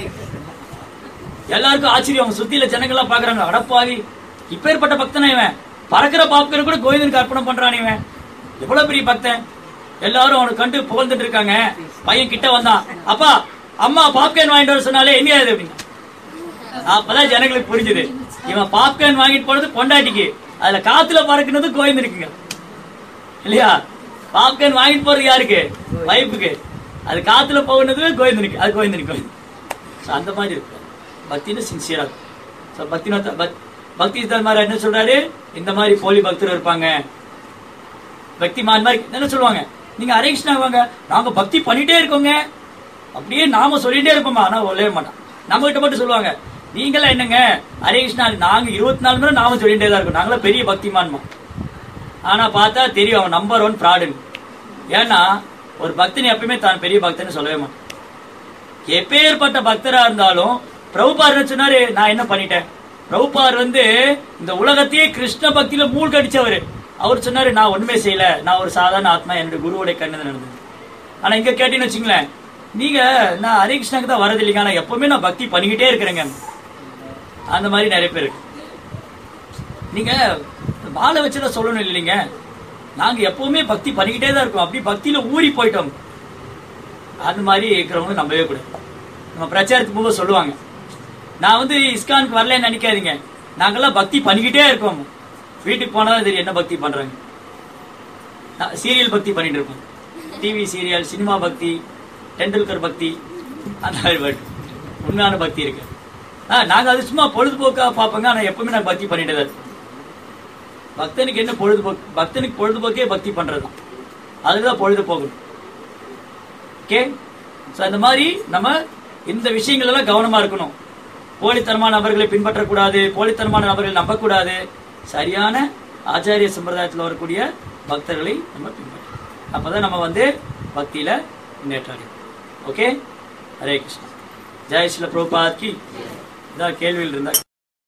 எல்லாருக்கும் ஆச்சரியம். அவங்க சுத்தியில ஜனங்கள்லாம் பாக்குறாங்க, அடப்பாவி இப்பேற்பட்ட பக்தனா இவன், பறக்கிற பாப்கார்ன் கூட கோவிந்தனுக்கு அர்ப்பணம் பண்றான் இவன், எவ்வளவு பெரிய பக்தன். எல்லாரும் அவனுக்கு கண்டு புகழ்ந்துட்டு இருக்காங்க. பையன் கிட்ட வந்தான், அப்பா அம்மா பாப்கார்ன் வாங்கிட்டு வர சொன்னாலே எங்க அது அப்படின்னு. அப்பதான் ஜனங்களுக்கு புரிஞ்சுது, இவன் பாப்கார்ன் வாங்கிட்டு போனது பொண்டாட்டிக்கு, அதுல காத்துல பறக்குனது கோவிந்தனுக்குங்க இல்லையா? பாப்கார்ன் வாங்கிட்டு போறது யாருக்கு? வைஃபுக்கு. அது காத்துல போகுனது கோவிந்தனுக்கு, அது கோவிந்தனுக்கு. அந்த மாதிரி இருக்கு பக்தின்னு சின்சியரா. பக்தி பக்தி மாதிரி என்ன சொல்றாரு, இந்த மாதிரி போலி பக்தர் இருப்பாங்க, பக்திமான் மாதிரி என்ன சொல்லுவாங்க, நீங்க ஹரே கிருஷ்ணா வாங்க, நாங்க பக்தி பண்ணிட்டே இருக்கோங்க அப்படியே நாம சொல்லிட்டே இருப்போமா, ஆனா ஒரே மாட்டான். நம்ம கிட்ட மட்டும் சொல்லுவாங்க, நீங்களா என்னங்க ஹரே கிருஷ்ணா, நாங்க இருபத்தி நாலு மணி நாம சொல்லிட்டே தான் இருக்கோம், நாங்களா பெரிய பக்திமான்மா. ஆனா பார்த்தா தெரியும் அவன் நம்பர் ஒன் ஃப்ராடுன்னு. ஏன்னா ஒரு பக்தன் எப்பயுமே தான் பெரிய பக்தன்னு சொல்லவே மாட்டான். எப்பேற்பட்ட பக்தரா இருந்தாலும் பிரபுபார் சொன்னாரு, நான் என்ன பண்ணிட்டேன். பிரபுபார் வந்து இந்த உலகத்தையே கிருஷ்ண பக்தியில மூழ்கடிச்சவரு. அவர் சொன்னாரு, நான் ஒண்ணுமே செய்யல, நான் ஒரு சாதாரண ஆத்மா, என்னுடைய குருவுடைய கண்ணு நடந்தது. ஆனா இங்க கேட்டீங்கன்னு வச்சுங்களேன், நீங்க நான் ஹரே கிருஷ்ணாக்கு தான் வரது இல்லைங்க, ஆனா எப்பவுமே நான் பக்தி பண்ணிக்கிட்டே இருக்கிறேங்க. அந்த மாதிரி நிறைய பேர் இருக்கு. நீங்க பாலை வச்சுதான் சொல்லணும் இல்லைங்க, நாங்க எப்பவுமே பக்தி பண்ணிக்கிட்டே தான் இருக்கோம், அப்படி பக்தியில ஊறி போயிட்டோம். அந்த மாதிரி இருக்கிறவங்க நம்பவே கூடாது. நம்ம பிரச்சாரத்துக்கு போக சொல்லுவாங்க, நான் வந்து இஸ்கானுக்கு வரலன்னு நினைக்காதீங்க, நாங்கெல்லாம் பக்தி பண்ணிக்கிட்டே இருக்கோம். வீட்டுக்கு போனாலும் தெரியும் என்ன பக்தி பண்றாங்க. சீரியல் பக்தி பண்ணிட்டு இருப்போம், டிவி சீரியல், சினிமா பக்தி, டெண்டுல்கர் பக்தி, அந்த மாதிரி உண்மையான பக்தி இருக்கு. நாங்க அது சும்மா பொழுதுபோக்கா பார்ப்போங்க, ஆனா எப்பவுமே நாங்க பக்தி பண்ணிட்டே தான் இருக்கோம். பக்தனுக்கு என்ன பொழுதுபோக்கு? பக்தனுக்கு பொழுதுபோக்கே பக்தி பண்றதுதான், அதுதான் பொழுதுபோக்கு. ஓகே, அந்த மாதிரி நம்ம இந்த விஷயங்கள் எல்லாம் கவனமா இருக்கணும். போலித்தனமான நபர்களை பின்பற்றக்கூடாது, போலித்தனமான நபர்களை நம்பக்கூடாது. சரியான ஆச்சாரிய சம்பிரதாயத்தில் வரக்கூடிய பக்தர்களை நம்ம பின்பற்றணும். அப்பதான் நம்ம வந்து பக்தியில முன்னேற்றம் அடையும். ஓகே, ஹரே கிருஷ்ணா. ஜெய் ஸ்ரீல பிரபுபாத் கி. இதான் கேள்வியில் இருந்தா